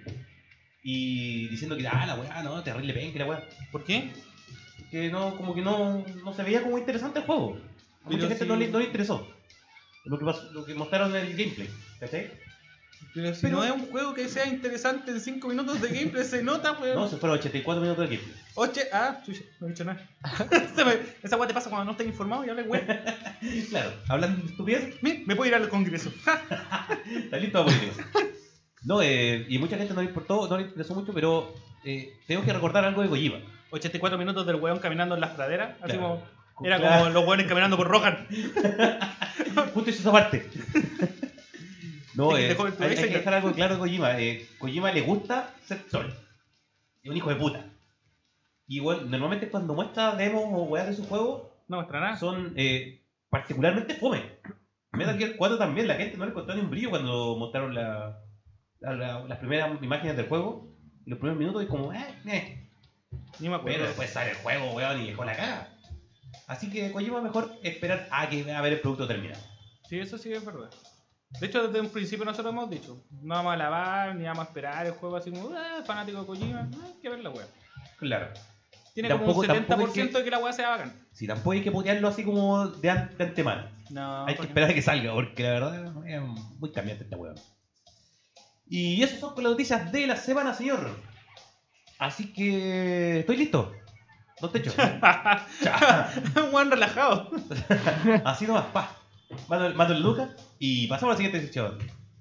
A: y diciendo que, ah, la wea, no, terrible pen, que la wea.
B: ¿Por qué?
A: Que no, como que no, no se veía como interesante el juego. A mucha
B: Pero
A: gente
B: si-
A: no, le, no le interesó lo que, pasó, lo que mostraron en el gameplay, ¿cachai?
B: Pero si
A: Pero-
B: no es un juego que sea interesante en cinco minutos de gameplay, se nota, weón.
A: No, se fueron ochenta y cuatro minutos de gameplay.
B: Oche, ah, chucha, no he dicho nada. Se me- Esa weá te pasa cuando no estás informado y hablas, weón.
A: Claro, hablando de estupidez,
B: Me, me puedo ir al congreso.
A: está listo para políticos. No, eh, y mucha gente no le importó, no le interesó mucho, pero eh, tengo que recordar algo de Kojima.
B: ochenta y cuatro minutos del weón caminando en las praderas. Así
A: Claro.
B: como. Era
A: Claro.
B: como los weones caminando por Rohan.
A: Justo hizo esa parte. No,
B: Sí,
A: eh,
B: dejó el
A: hay, hay que
B: Basic.
A: dejar algo claro de Kojima. Eh, Kojima le gusta ser sol. Es un hijo de puta. Y bueno, normalmente cuando muestra demos o weas de su juego,
B: No muestra nada.
A: son eh, particularmente fome. Metal Gear cuatro también, la gente no le encontró ni un brillo cuando mostraron la, la- la- las primeras imágenes del juego. Y los primeros minutos es como, eh, eh.
B: Ni me acuerdo.
A: Pero después sale el juego, weón, y dejó la cara. Así que Kojima mejor esperar a que a ver el producto terminado.
B: Sí, eso sí es verdad. De hecho, desde un principio nosotros hemos dicho, no vamos a lavar, ni vamos a esperar el juego así como, ah, fanático de Kojima, no, hay que ver la wea.
A: Claro.
B: Tiene
A: Tampoco-
B: como un setenta por ciento
A: tampoco es que-
B: de que la wea sea bacán.
A: Si tampoco hay que putearlo así como de, an- de antemano.
B: No,
A: Hay que
B: porque-
A: esperar a que salga, porque la verdad es muy cambiante esta weón. Y eso son con las noticias de la semana, señor. Así que estoy listo. Don Techo.
B: Un weón relajado.
A: Así nomás, pa. Mato, mato el Lucas y pasamos a la siguiente sección.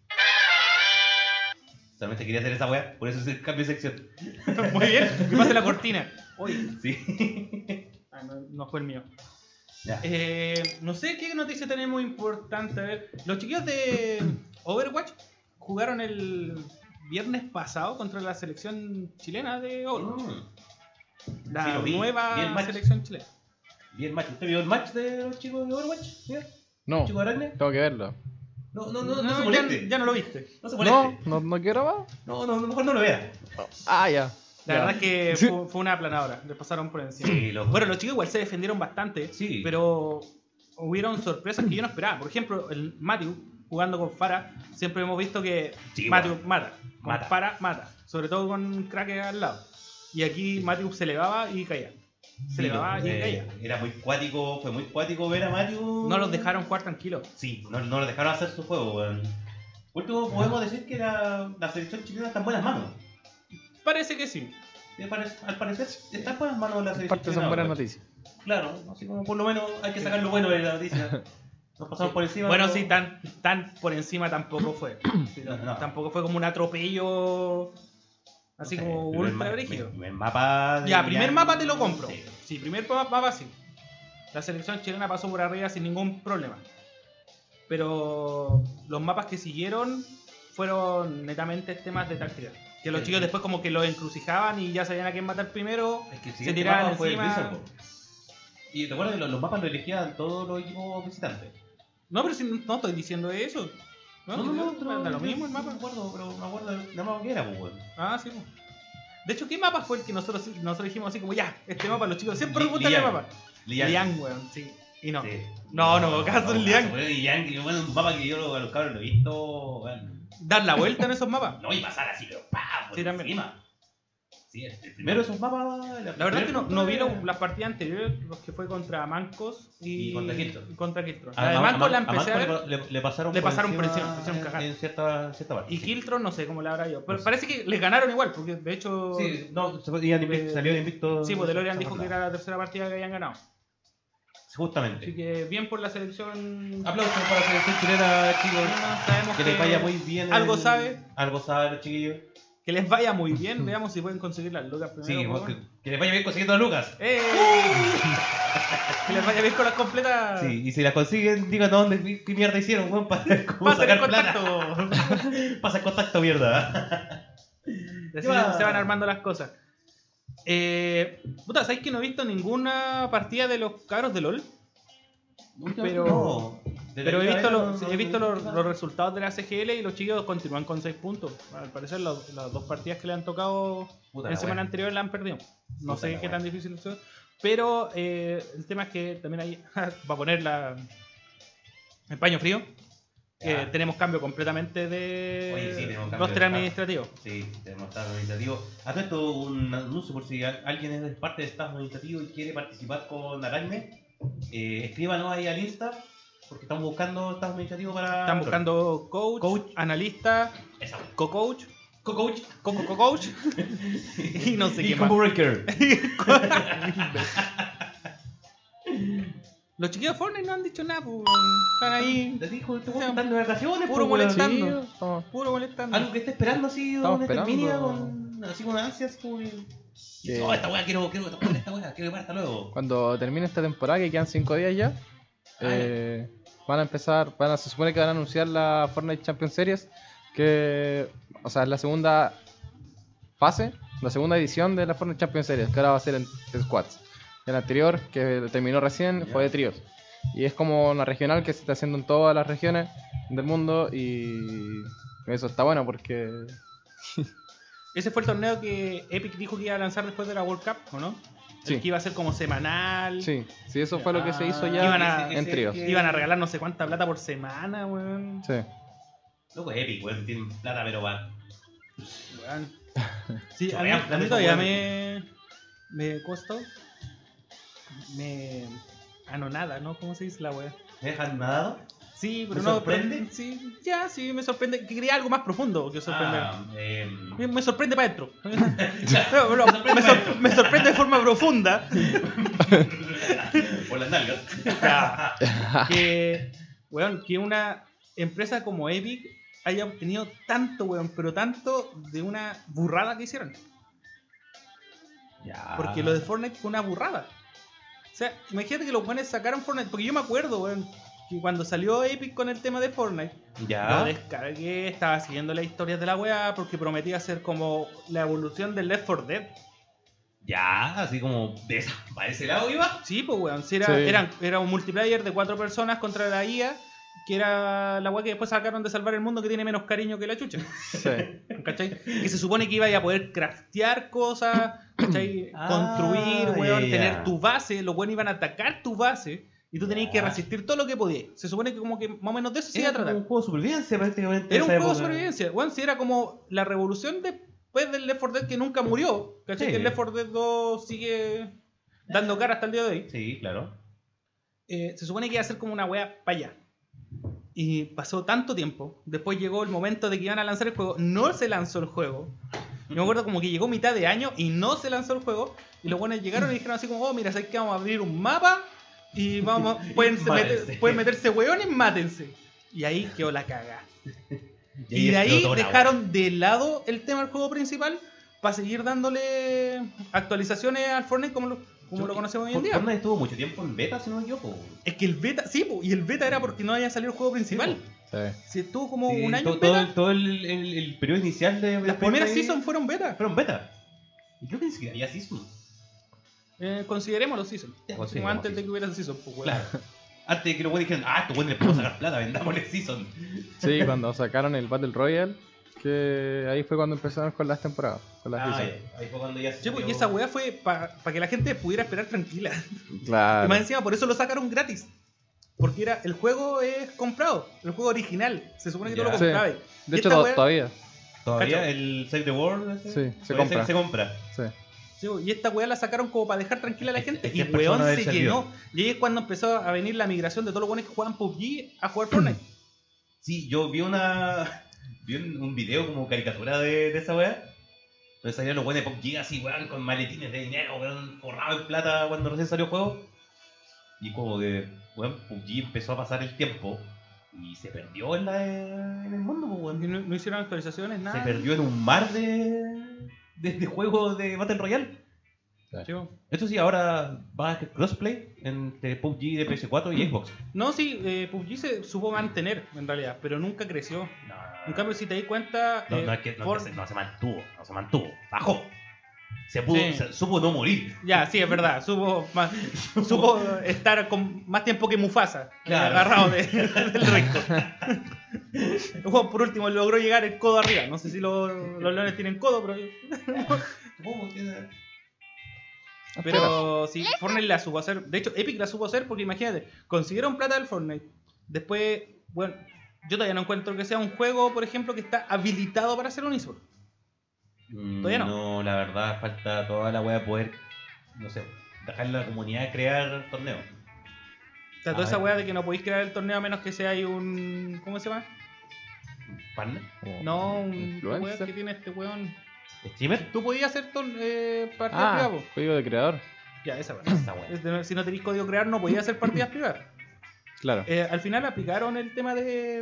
A: Solamente quería hacer esa weá, por eso se cambio de sección.
B: Muy bien, que pase la cortina. Oye,
A: Sí.
B: ah, no, no fue el mío.
A: Ya.
B: Eh, no sé qué noticia tenemos importante. A ver, los chiquillos de Overwatch jugaron el viernes pasado contra la selección chilena de Overwatch.
A: Mm.
B: La
A: Sí, lo vi.
B: nueva
A: Vi el match.
B: selección chilena.
A: ¿Y el match? ¿Usted vio el match de los chicos de Overwatch? ¿Mira?
C: No,
A: ¿Chicos de Aracne?
C: tengo que verlo.
A: No, no, no, no,
B: No,
A: se
B: ya,
A: moleste.
B: ya no lo viste.
A: No se
C: No,
A: moleste.
C: no, no quiero más.
A: No, no, no, mejor no lo vea.
C: Ah, ya.
B: La
C: Ya.
B: verdad es que fue, fue una aplanadora. Le pasaron por encima.
A: Sí, loco.
B: Bueno, los chicos igual se defendieron bastante.
A: Sí.
B: Pero hubieron sorpresas que yo no esperaba. Por ejemplo, el Matthew jugando con Farah, siempre hemos visto que
A: Sí,
B: Matthew
A: bueno.
B: mata. Con
A: Mata.
B: Farah mata. Sobre todo con Cracker al lado. Y aquí Matthew se elevaba y caía. Se
A: Sí,
B: elevaba y
A: eh,
B: caía.
A: Era muy cuático, fue muy cuático ver a Mario.
B: No los dejaron jugar tranquilos.
A: Sí, no, no los dejaron hacer su juego, weón. Último, podemos decir que la, la selección chilena está en buenas manos.
B: Parece que sí.
A: Y al pare- Al parecer está en buenas manos la selección
C: Aparte
A: chilena.
C: son buenas
A: weón.
C: noticias.
A: Claro, así como por lo menos hay que sacar lo bueno de la noticia. Nos pasamos por encima.
B: Bueno,
A: pero-
B: sí, tan, tan por encima tampoco fue. Sí,
A: No, no.
B: Tampoco fue como un atropello. Así
A: no sé,
B: como
A: primer
B: ultra
A: ma-
B: brígido.
A: Primer mapa. de
B: Ya, primer
A: Milán,
B: mapa te lo compro.
A: sí.
B: Sí, primer pa- mapa sí. La selección chilena pasó por arriba sin ningún problema. Pero los mapas que siguieron fueron netamente temas de táctica. Que los
A: Sí,
B: chicos
A: sí.
B: después como que los encrucijaban y ya sabían a quién matar primero.
A: Es que el
B: Se
A: siguiente
B: tiraban
A: mapa fue el
B: encima.
A: Blizzard, po. Y te acuerdas que los, los mapas los elegían todos los equipos visitantes.
B: No, pero si no estoy diciendo eso. No,
A: No, no, no,
B: da
A: pero-
B: lo mismo el
A: No
B: mapa.
A: me acuerdo, pero me acuerdo del del mapa que era, pues, weón.
B: Ah, sí. pues. De hecho, ¿qué mapa fue el que nosotros, nosotros dijimos así como ya, este mapa los chicos siempre les
A: Li-
B: gusta el
A: Liang.
B: mapa?
A: Liang.
B: Liang, weón, sí. Y no.
A: Sí.
B: No, no, caso en Liang.
A: caso, weón, Liang, y bueno, un mapa que yo lo- a los cabros lo he visto, weón.
B: Dar la vuelta en esos mapas.
A: No, y pasar así, pero pa, por
B: Sí, también.
A: encima. Sí, el, el primero de esos mapas.
B: La verdad es que no, no vi lo- las partidas anteriores, los que fue contra Mancos y,
A: Y contra Kiltron.
B: y contra Kiltron.
A: A-
B: La de
A: a-
B: Mancos
A: a-
B: la
A: a
B: empecé a
A: Manco
B: ver.
A: le, le- le pasaron
B: Le
A: por
B: pasaron por
A: encima
B: encima, le hicieron
A: en-
B: cagar.
A: En cierta, cierta parte.
B: Y
A: sí.
B: Kiltron no sé cómo la habrá ido. Pero
A: No sé.
B: parece que les ganaron igual, porque de hecho.
A: Sí, no, se fue- iban invicto-
B: Eh,
A: salió de invicto.
B: Sí, pues DeLorean
A: esa
B: dijo que
A: jornada.
B: era la tercera partida que habían ganado.
A: Justamente.
B: Así que bien por la selección.
A: Aplausos para la selección chilena, chicos.
B: chilena, sabemos
A: Que les vaya muy bien.
B: algo
A: el-
B: sabe.
A: Algo sabe los chiquillos.
B: Que les vaya muy bien. Veamos si pueden conseguir las lucas primero.
A: Sí,
B: pues,
A: que,
B: bueno.
A: que les vaya bien consiguiendo a Lucas.
B: ¡Eh! Que les vaya bien con las completas.
A: Sí, y si las consiguen, digan dónde, qué mierda hicieron, weón, para saber cómo
B: Pasen el
A: sacar plata.
B: contacto.
A: Pasa el contacto, mierda.
B: Y así
A: ¿Qué va?
B: se van armando las cosas. Eh, puta, ¿sabéis que no he visto ninguna partida de los cabros de LOL? Pero-
A: No, de la
B: Pero he
A: Liga
B: visto,
A: Beta
B: los,
A: no-
B: he
A: no-
B: visto
A: no-
B: los, los resultados de la C G L y los chicos continúan con seis puntos. Al parecer los- las dos partidas que le han tocado
A: Puta
B: en
A: la
B: semana
A: wea.
B: anterior la han perdido. No
A: Puta
B: sé
A: la
B: qué
A: wea.
B: tan difícil es. Pero eh, el tema es que también ahí va a poner la, el paño frío. Que
A: Ya.
B: tenemos cambio completamente de
A: Oye, sí, tenemos cambio
B: roster
A: de-
B: administrativo.
A: Sí, tenemos staff administrativo. A todo esto, un anuncio por si a- alguien es de parte de staff administrativo y quiere participar con Aracne, eh, escríbanos ahí al Insta, porque estamos buscando staff administrativo para.
B: Están buscando coach,
A: Coach.
B: analista,
A: Esa wea.
B: co-coach,
A: Co-coach
B: co co coach y no sé
A: y
B: qué más.
A: combo breaker.
B: Los chiquillos de Fortnite no han dicho nada, pues. Están ahí,
A: Te dijo, te voy a contar de vacaciones,
B: Puro
A: pues, weón.
B: molestando.
C: Sí, estamos-
B: puro molestando.
A: Algo que esté esperando así,
C: Estamos
A: donde termine,
C: esperando.
A: con, así con ansias, como que.
C: Que-
A: No, esta weá quiero, quiero esta weá, esta weá, quiero que hasta luego.
C: Cuando termine esta temporada, que quedan cinco días ya,
A: Ah,
C: eh, van a empezar, van a, se supone que van a anunciar la Fortnite Champions Series, que, o sea, es la segunda fase, la segunda edición de la Fortnite Champions Series, que ahora va a ser en, en squads. El anterior, que terminó recién, fue de tríos. Y es como una regional que se está haciendo en todas las regiones del mundo y eso está bueno porque...
B: Ese fue el torneo que Epic dijo que iba a lanzar después de la World Cup, ¿o no?
C: Sí.
B: El que iba a ser como semanal.
C: Sí, sí, eso fue lo que se hizo
A: Ah,
C: ya
B: iban a-
C: en
A: ese-
C: tríos.
A: ese-
B: Iban a regalar no sé cuánta plata por semana, weón.
C: Sí.
A: Loco, Epic, weón, tienen plata, pero va.
B: Weón. Sí, a mí,
A: Vean,
B: a mí
A: plata,
B: todavía
A: weón.
B: me... Me costó. Me... Anonada, ¿no? ¿Cómo se dice la weá?
A: ¿Me dejan nadado?
B: Sí, pero
A: ¿Me
B: no...
A: sorprende?
B: Sí, ya, sí, me sorprende. Que quería algo más profundo que sorprender.
A: Ah, eh,
B: Me, me sorprende para adentro. No, no,
A: Me sorprende
B: me,
A: pa'
B: sor-
A: dentro.
B: me sorprende de forma profunda
A: por las nalgas.
B: que, weón, que una empresa como Epic haya obtenido tanto, weón, pero tanto de una burrada que hicieron.
A: Ya.
B: Porque lo de Fortnite fue una burrada. O sea, imagínate que los buenos sacaron Fortnite. Porque yo me acuerdo, weón, que cuando salió Epic con el tema de Fortnite, lo
A: Ya.
B: descargué, estaba siguiendo las historias de la weá porque prometía ser como la evolución del Left four Dead.
A: Ya, así como de esa, para ese lado iba.
B: Sí, pues weón, si era,
C: Sí.
B: eran- era un multiplayer de cuatro personas contra la I A, que era la weá que después sacaron de salvar el mundo, que tiene menos cariño que la chucha.
C: Sí.
B: ¿Cachai? Que se supone que iba a poder craftear cosas, ¿cachai?
A: Ah,
B: Construir, weón,
A: ya, ya.
B: tener tu base, los weones iban a atacar tu base y tú tenías que
A: Ya.
B: resistir todo lo que podías. Se supone que como que más o menos de eso se iba a
A: Era como
B: tratar.
A: un juego de supervivencia prácticamente.
B: Era un
A: esa
B: juego de
A: época.
B: sobrevivencia, weón, si era como la revolución después del Left four Dead que nunca murió, ¿cachai?
A: Sí.
B: Que el Left four Dead dos sigue dando cara hasta el día de hoy.
A: Sí, claro.
B: Eh, se supone que iba a ser como una wea para allá. Y pasó tanto tiempo. Después llegó el momento de que iban a lanzar el juego. No se lanzó el juego. Yo me acuerdo como que llegó mitad de año y no se lanzó el juego. Y los buenos llegaron y dijeron así como, oh, mira, ¿sabes qué? Vamos a abrir un mapa y vamos, pueden, se
A: Mátense.
B: meter- pueden meterse hueones, mátense. Y ahí quedó la caga. Y,
A: ahí
B: de ahí
A: explotó la
B: dejaron de lado el tema del juego principal para seguir dándole actualizaciones al Fortnite como lo, como lo conocemos hoy en día.
A: Fortnite estuvo mucho tiempo en beta, si no me equivoco.
B: Es que el beta, sí, po, y el beta era porque no había salido el juego principal.
C: Sí.
B: Si estuvo como
A: Sí,
B: un año
A: to-
B: en
A: todo,
B: beta,
A: el, todo el, el- el periodo inicial de, de
B: las primeras
A: Fortnite
B: seasons fueron beta.
A: fueron beta. Y creo que ni siquiera había season.
B: Eh, consideremos los seasons.
A: Ya,
B: Como
A: consideremos
B: antes de
A: season.
B: que hubiera seasons, pues, weón.
A: Claro. Antes de que los buenos dijeran, ah, estos buenos les podemos sacar plata, vendámosle season.
C: Sí, cuando sacaron el Battle Royale, que ahí fue cuando empezaron con las temporadas, con las
A: Ah,
C: seasons.
A: ya, ahí fue cuando ya se
B: Sí, pues, y
A: dio-
B: esa weá fue para que la gente pudiera esperar tranquila. Y
C: Claro.
B: más encima, por eso lo sacaron gratis. Porque era el juego es comprado, el juego original. Se supone que tú
A: Ya.
B: lo
C: Sí.
B: comprabas.
C: De
B: Y
C: hecho,
B: esta
C: to-
B: wea-
C: todavía.
A: Todavía
B: Cacho.
A: el Save the World ese,
C: Sí, se
A: todavía
C: compra.
A: Se, compra.
C: Sí.
B: Sí, y esta weá la sacaron como para dejar tranquila a la
A: Es-
B: gente.
A: es que
B: Y
A: es persona
B: weón
A: del
B: se
A: servidor.
B: llenó. Y ahí es cuando empezó a venir la migración de todos los weones que juegan P U B G a jugar Fortnite.
A: Sí, yo vi una. Vi un, un video como caricatura de, de esa weá. Donde salían los buenos de P U B G así, weón, con maletines de dinero, weón, forrado en plata cuando recién salió el juego. Y como que, weón, P U B G empezó a pasar el tiempo y se perdió en, la, en el mundo, pues,
B: Y
A: weón.
B: no, no hicieron actualizaciones, nada.
A: Se perdió en un mar de, de, de juegos de Battle Royale.
B: Sí, weón.
A: Esto sí, ahora va a crossplay entre P U B G de P S cuatro y Xbox.
B: No, sí, eh, P U B G se supo mantener en realidad, pero nunca creció. En cambio, si te das cuenta,
A: No,
B: eh,
A: no, es que, no,
B: For-
A: que se, no se mantuvo, no se mantuvo, bajó. Se pudo,
B: Sí.
A: se- supo no morir.
B: ya, sí, es verdad, supo, más- supo estar con más tiempo que Mufasa,
A: Claro.
B: agarrado de- del resto. El juego, por último, logró llegar el codo arriba. No sé si los, los leones tienen codo, pero.
A: Supongo que-
B: Pero sí, Fortnite la supo hacer. De hecho, Epic la supo hacer porque imagínate, consiguieron plata del Fortnite. Después, bueno, yo todavía no encuentro que sea un juego, por ejemplo, que está habilitado para hacer un eSport.
A: Mm,
B: Todavía no.
A: No, la verdad, falta toda la wea poder, no sé, dejar la comunidad crear torneos.
B: O sea, toda
A: A
B: esa
A: ver.
B: weá de que no podéis crear el torneo a menos que sea ahí un. ¿Cómo se llama?
A: ¿Partner?
C: Como
B: No, un
C: influencer.
B: weá que tiene este weón.
A: ¿Streamer?
B: Tú podías hacer ton- eh, partidas
C: Ah,
B: privadas. po.
C: código de creador.
B: Ya, esa weá.
A: Esa wea.
B: Es de- Si no tenéis código crear, no podías hacer partidas privadas.
C: Claro.
B: Eh, al final aplicaron el tema de.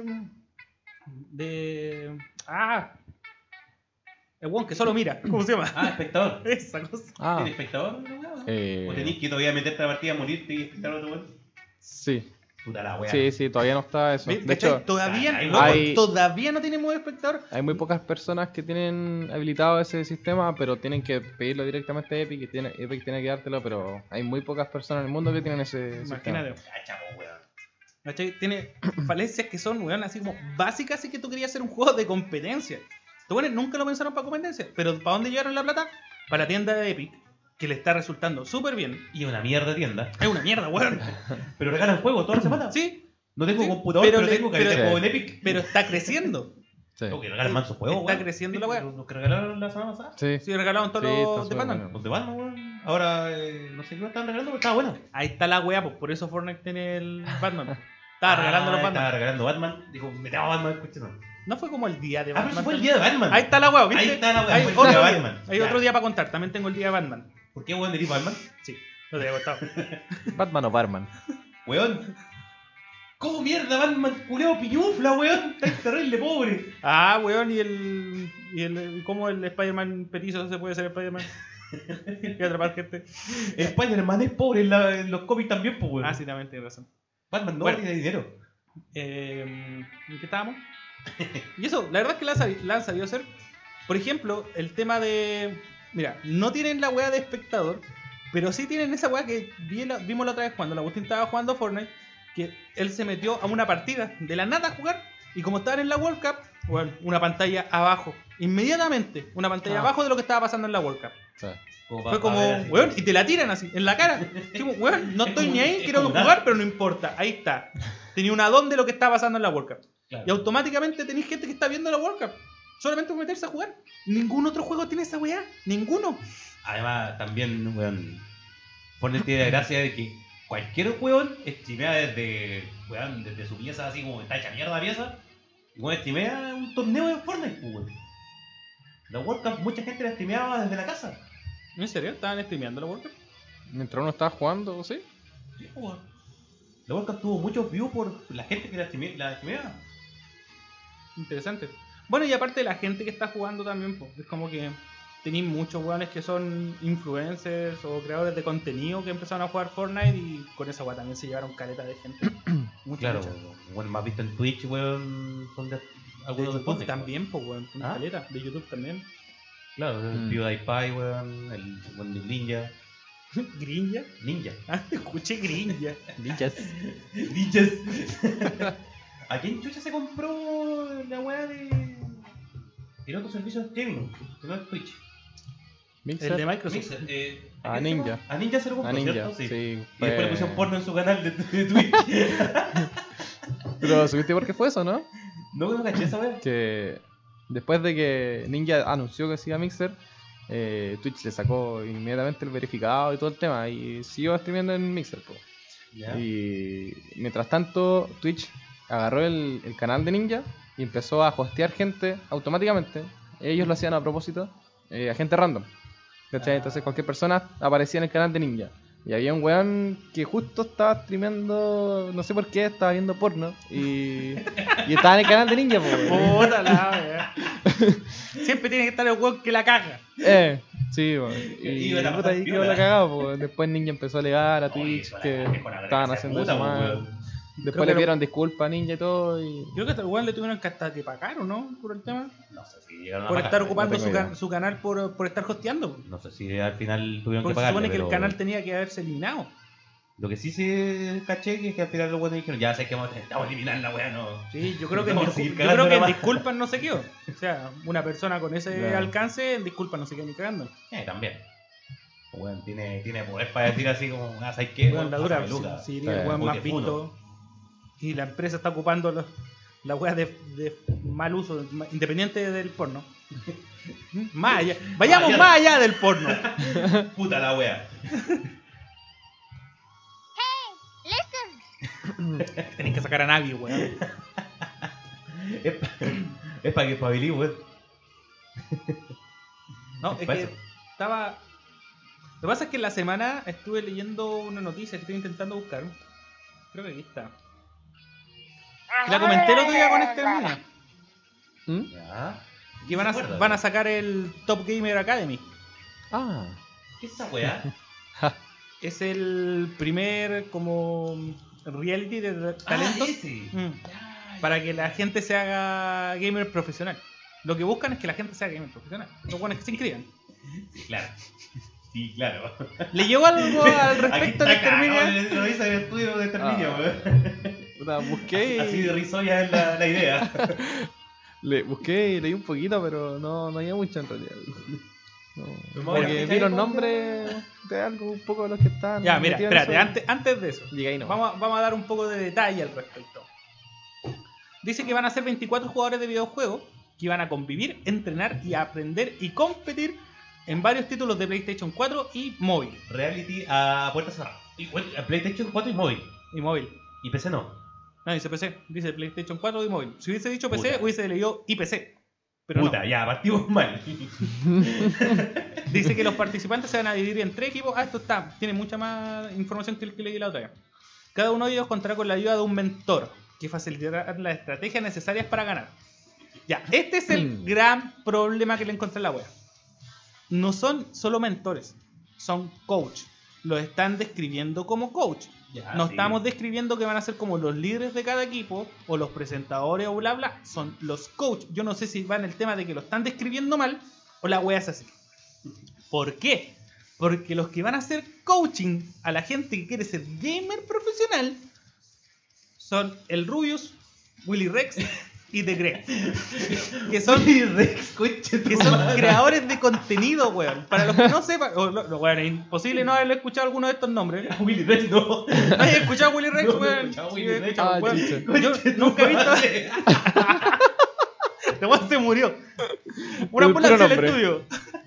B: de. Ah. El weón que solo mira. ¿Cómo se llama?
A: Ah, espectador.
B: Esa cosa.
C: Ah,
A: ¿Tienes espectador? la wea?
C: eh,
A: ¿O tenéis que todavía meterte a la partida, morirte y espectar a otro weón?
C: sí.
A: Puta la wea.
C: Sí, sí, todavía no está eso.
B: ¿Ve-
C: De
B: cachai?
C: hecho,
B: todavía,
A: hay-
B: loco,
C: hay-
B: todavía no tiene modo espectador.
C: hay muy pocas personas que tienen habilitado ese sistema, pero tienen que pedirlo directamente a Epic y tiene, Epic tiene que dártelo, pero hay muy pocas personas en el mundo que tienen ese
B: Imagínate.
C: sistema.
A: Cacha, po, weón.
B: ¿Cachai? Tiene falencias que son, weón, así como básicas y que tú querías hacer un juego de competencia. Estos weones nunca lo pensaron para competencia, pero ¿para dónde llevaron la plata? Para la tienda de Epic, que le está resultando súper bien.
A: Y una mierda de tienda.
B: Es una mierda, weón.
A: Pero regalan juegos toda la semana.
B: Sí,
A: No tengo
B: Sí,
A: computador,
B: pero
A: pero,
B: le-
A: tengo
B: pero-
A: caleta de juego en Epic.
B: pero está creciendo.
C: Sí,
A: Tengo que regalan mansos juegos,
B: Está
A: weón.
B: creciendo la wea.
A: Los los que regalaron la semana pasada.
C: sí.
B: Sí, regalaron todos
C: Sí,
B: los
C: está
B: de
C: súper
B: Batman.
C: bueno.
A: Los de Batman, weón. Ahora, eh, no sé qué me estaban regalando, pero estaba bueno.
B: Ahí está la wea, pues por eso Fortnite tiene el Batman. Estaba regalando los
A: Ah,
B: Batman.
A: Estaba regalando Batman. Dijo, metamos a Batman, escúchame.
B: No fue como el día de
A: Ah, pero
B: Batman.
A: eso fue el día de Batman.
B: Ahí está la wea, ¿viste?
A: Ahí está la wea,
B: Hay
A: fue el
B: otro
A: día de
B: día,
A: Batman.
B: hay
A: Ya.
B: otro día para contar. También tengo el día de Batman.
A: ¿Por qué, weón, de Batman?
B: Sí, no te había contado.
C: Batman o Barman.
A: Weón. ¿Cómo mierda Batman culeo piñufla, weón? Está terrible, pobre.
B: Ah, weón, y el. Y el. ¿Cómo el Spider-Man petizo se puede ser Spider-Man? Y atrapar gente.
A: Spider-Man es pobre en, la- en los cómics también, pues, weón.
B: Ah, sí, también tienes razón.
A: Batman no
B: Bueno.
A: tiene dinero.
B: Eh, ¿En qué estábamos? Y eso, la verdad es que la han, sabi- la han sabido hacer. Por ejemplo, el tema de. Mira, no tienen la weá de espectador, pero sí tienen esa weá que vi la- vimos la otra vez cuando la Agustín estaba jugando Fortnite. Que él se metió a una partida de la nada a jugar. Y como estaban en la World Cup, bueno, una pantalla abajo. Inmediatamente, una pantalla
C: Ah.
B: abajo de lo que estaba pasando en la World Cup.
C: Sí.
A: Como pa-
B: Fue
A: pa
B: como,
A: ver así.
B: weón, y te la tiran así, en la cara. Como, weón, no
A: Es
B: estoy
A: como-
B: ni ahí,
A: es
B: quiero
A: como
B: jugar,
A: nada.
B: pero no importa. Ahí está. Tenía una don de lo que estaba pasando en la World Cup.
A: Claro.
B: Y automáticamente tenéis gente que está viendo la World Cup. Solamente por meterse a jugar. Ningún otro juego tiene esa weá. Ninguno.
A: Además, también, weón, Fortnite tiene la gracia de que cualquier weón streamea desde, weón, desde su pieza, así como está hecha mierda la pieza, y weón streamea un torneo de Fortnite, pues, weón. La World Cup, mucha gente la streameaba desde la casa.
B: ¿En serio? ¿Estaban streameando la World Cup?
C: Mientras uno estaba jugando, sí.
A: Sí, pues, weón. La World Cup tuvo muchos views por la gente que la, streame- la streameaba.
B: Interesante. Bueno, y aparte de la gente que está jugando también, pues, es como que tenéis muchos weones que son influencers o creadores de contenido que empezaron a jugar Fortnite y con esa weá también se llevaron caleta de gente. Mucha,
A: Claro,
B: mucha.
A: weón, más visto en Twitch, weón, son de
B: De
A: algunos de
B: YouTube
A: Fortnite,
B: también, pues, weón.
A: ¿Ah?
B: Caleta. De YouTube también.
A: Claro, el
C: Mm.
A: PewDiePie, weón, el weón del Ninja.
B: Grinja.
A: Ninja.
B: Ah, escuché Grinja.
C: Ninjas.
A: Ninjas. ¿A quién chucha se compró la weá de. el otro servicio de streaming? Que no es Twitch.
C: Mixer.
B: El de Microsoft.
A: Mixer, eh,
C: A
A: quién se
C: Ninja.
A: compró? A Ninja se lo compró,
C: A Ninja,
A: ¿cierto?
C: sí.
A: Y
C: fue-
A: después le pusieron porno en su canal de, de Twitch.
C: Pero ¿supiste por qué fue eso, no?
A: no, no caché esa weá.
C: Que después de que Ninja anunció que se iba a Mixer, eh, Twitch le sacó inmediatamente el verificado y todo el tema y siguió streamiendo en Mixer, po.
A: Ya.
C: Y mientras tanto, Twitch agarró el, el canal de Ninja y empezó a hostear gente automáticamente. Ellos lo hacían a propósito, eh, a gente random. ¿Cachai?
A: Ah.
C: Entonces cualquier persona aparecía en el canal de Ninja. Y había un weón que justo estaba streameando, no sé por qué, estaba viendo porno. Y, y estaba en el canal de Ninja, po, weón.
B: Puta la wea. Siempre tiene que estar el weón que la caga.
C: Eh, sí, po. Y
A: Iba a la
C: puta,
A: pasar
C: ahí quedó
A: piola.
C: la cagada, po. Después Ninja empezó a alegar a
A: Oye,
C: Twitch
A: con la-
C: que
A: con la
C: estaban
A: gracia
C: haciendo
A: puta,
C: eso
A: po,
C: mal.
A: weón.
C: Después
B: Creo
C: le
B: que
C: pidieron disculpas a Ninja y todo. Y...
B: Creo que hasta el weón le tuvieron que hasta que pagar, ¿o no? Por el tema.
A: No sé si llegaron a
B: Por
A: pagar.
B: estar ocupando
C: tengo
B: su,
C: idea.
B: ca- su canal por, por estar hosteando.
A: No sé si al final tuvieron
B: Porque
A: que
B: se
A: pagar.
B: supone que el canal tenía que haberse eliminado.
A: Lo que sí se caché que es que al final los buenos dijeron, ya sé que vamos a, vamos a eliminar la weá, no.
B: Sí, yo creo que en,
A: Vamos a
B: discul-
A: seguir
B: yo
A: cagando
B: creo que en
A: la mano.
B: disculpas no se quedó. O sea, una persona con ese
C: Claro.
B: alcance en disculpas no se quedó ni cagando.
A: Eh, también. Bueno, tiene, tiene poder para decir así como, ah, ¿sabes qué?
B: Weón, la dura.
A: Pásame lucas.
B: Si sería el
C: Sí.
B: weón más
A: Puta, funo.
B: visto. Y la empresa está ocupando los, la weá de, de mal uso, ma- independiente del porno. Más allá. Vayamos
A: Más allá.
B: más allá del porno.
A: Puta la wea.
B: Tenés que sacar a nadie, weón.
A: Es, pa- es para que espabilí, weón.
B: No, es
A: Pasa.
B: que estaba. Lo que pasa es que en la semana estuve leyendo una noticia que estoy intentando buscar. Creo que aquí está. Y la comenté el otro día con este hermano.
C: ¿Mm?
A: Ya.
B: Que van a,
A: ¿Se acuerda?
B: van a sacar el Top Gamer Academy.
C: Ah,
A: ¿Qué es esa wea?
B: Es el primer como reality de
A: Ah,
B: talentos
A: ese.
B: mm, para que la gente se haga gamer profesional. Lo que buscan es que la gente sea gamer profesional. Lo bueno es que se inscriban.
A: Sí, claro. Sí, claro.
B: ¿Le llegó algo al respecto
A: Aquí
B: de
A: está acá,
B: Terminia?
A: ¿no? Lo hice en el estudio de Terminio,
C: Ah.
A: weón.
C: Puta, busqué,
A: Así de
C: y,
A: risoya es la, la idea.
C: le, busqué y leí un poquito, pero no, no había mucho en realidad. No,
A: Pero
C: porque
A: bueno,
C: vi los
A: ¿cachai?
C: nombres de algo, un poco de los que están.
B: Ya, mira,
C: metidos en
B: espérate,
C: eso.
B: antes, antes de eso,
C: Llega ahí no.
B: vamos a, vamos a dar un poco de detalle al respecto. Dice que van a ser veinticuatro jugadores de videojuegos que van a convivir, entrenar y aprender y competir en varios títulos de PlayStation cuatro y móvil.
A: Reality a puerta cerrada. Y, bueno, PlayStation cuatro y móvil.
B: Y móvil.
A: Y P C no.
B: No, dice P C. Dice PlayStation cuatro y móvil. Si hubiese dicho P C,
A: Puta.
B: hubiese leído I P C. Pero
A: Puta,
B: no.
A: ya, partimos mal.
B: Dice que los participantes se van a dividir en tres equipos. Ah, esto está. Tiene mucha más información que el que leí la otra vez. Cada uno de ellos contará con la ayuda de un mentor que facilitará las estrategias necesarias para ganar. Ya, este es el gran problema que le encontré a la wea. No son solo mentores, son coach. Los están describiendo como coach.
A: Ya,
B: No
A: sí.
B: estamos describiendo que van a ser como los líderes de cada equipo o los presentadores o bla bla. Son los coach. Yo no sé si va en el tema de que lo están describiendo mal o la wea es así. ¿Por qué? Porque los que van a hacer coaching a la gente que quiere ser gamer profesional son el Rubius, Willy Rex y The Greg. Que son,
A: Willy Rex, conche tu
B: que son
A: madre.
B: creadores de contenido, weón. Para los que no sepan, o, no, no, weón, es imposible no haber escuchado alguno de estos nombres.
A: Willy Rex no.
B: ¿No has escuchado a Willy Rex,
A: No, no he
B: weón?
A: escuchado a
B: Sí,
A: Willy
B: he
A: Rex.
B: escuchado,
C: Ah,
B: weón.
C: chucha.
B: Yo
A: Conche tu
B: nunca he visto.
A: madre.
B: Este weón se murió. Una
C: Por el
B: ambulancia
C: puro
B: al
C: nombre.
B: estudio.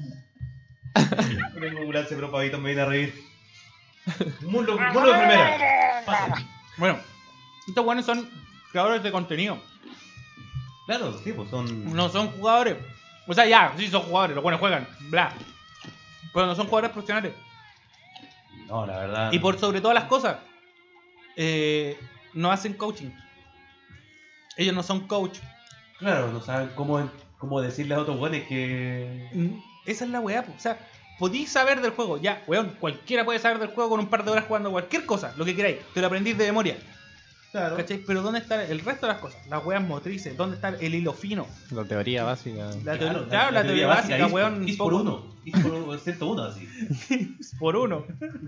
A: Tengo ambulancia, pero Pavito me viene a reír. Mundo, mundo de primera. Pasa.
B: Bueno, estos weones son creadores de contenido.
A: Claro, sí, pues son.
B: No son jugadores. O sea, ya, sí son jugadores, los buenos juegan, bla. Pero no son jugadores profesionales.
A: No, la verdad.
B: Y por sobre todas las cosas, eh, no hacen coaching. Ellos no son coach.
A: Claro, no saben cómo, cómo decirles a otros buenos que.
B: Mm, Esa es la weá, po. O sea, podéis saber del juego. Ya, weón, cualquiera puede saber del juego con un par de horas jugando cualquier cosa, lo que queráis. Te lo aprendís de memoria.
A: Claro.
B: ¿Cachai? Pero ¿dónde está el resto de las cosas? Las weas motrices, ¿dónde está el hilo fino?
C: La teoría básica.
B: La
A: Claro,
B: teoría, claro, la teoría básica,
A: is-
B: weón.
A: is
B: poco-
A: por uno. Is por ciento uno, así.
B: Por uno.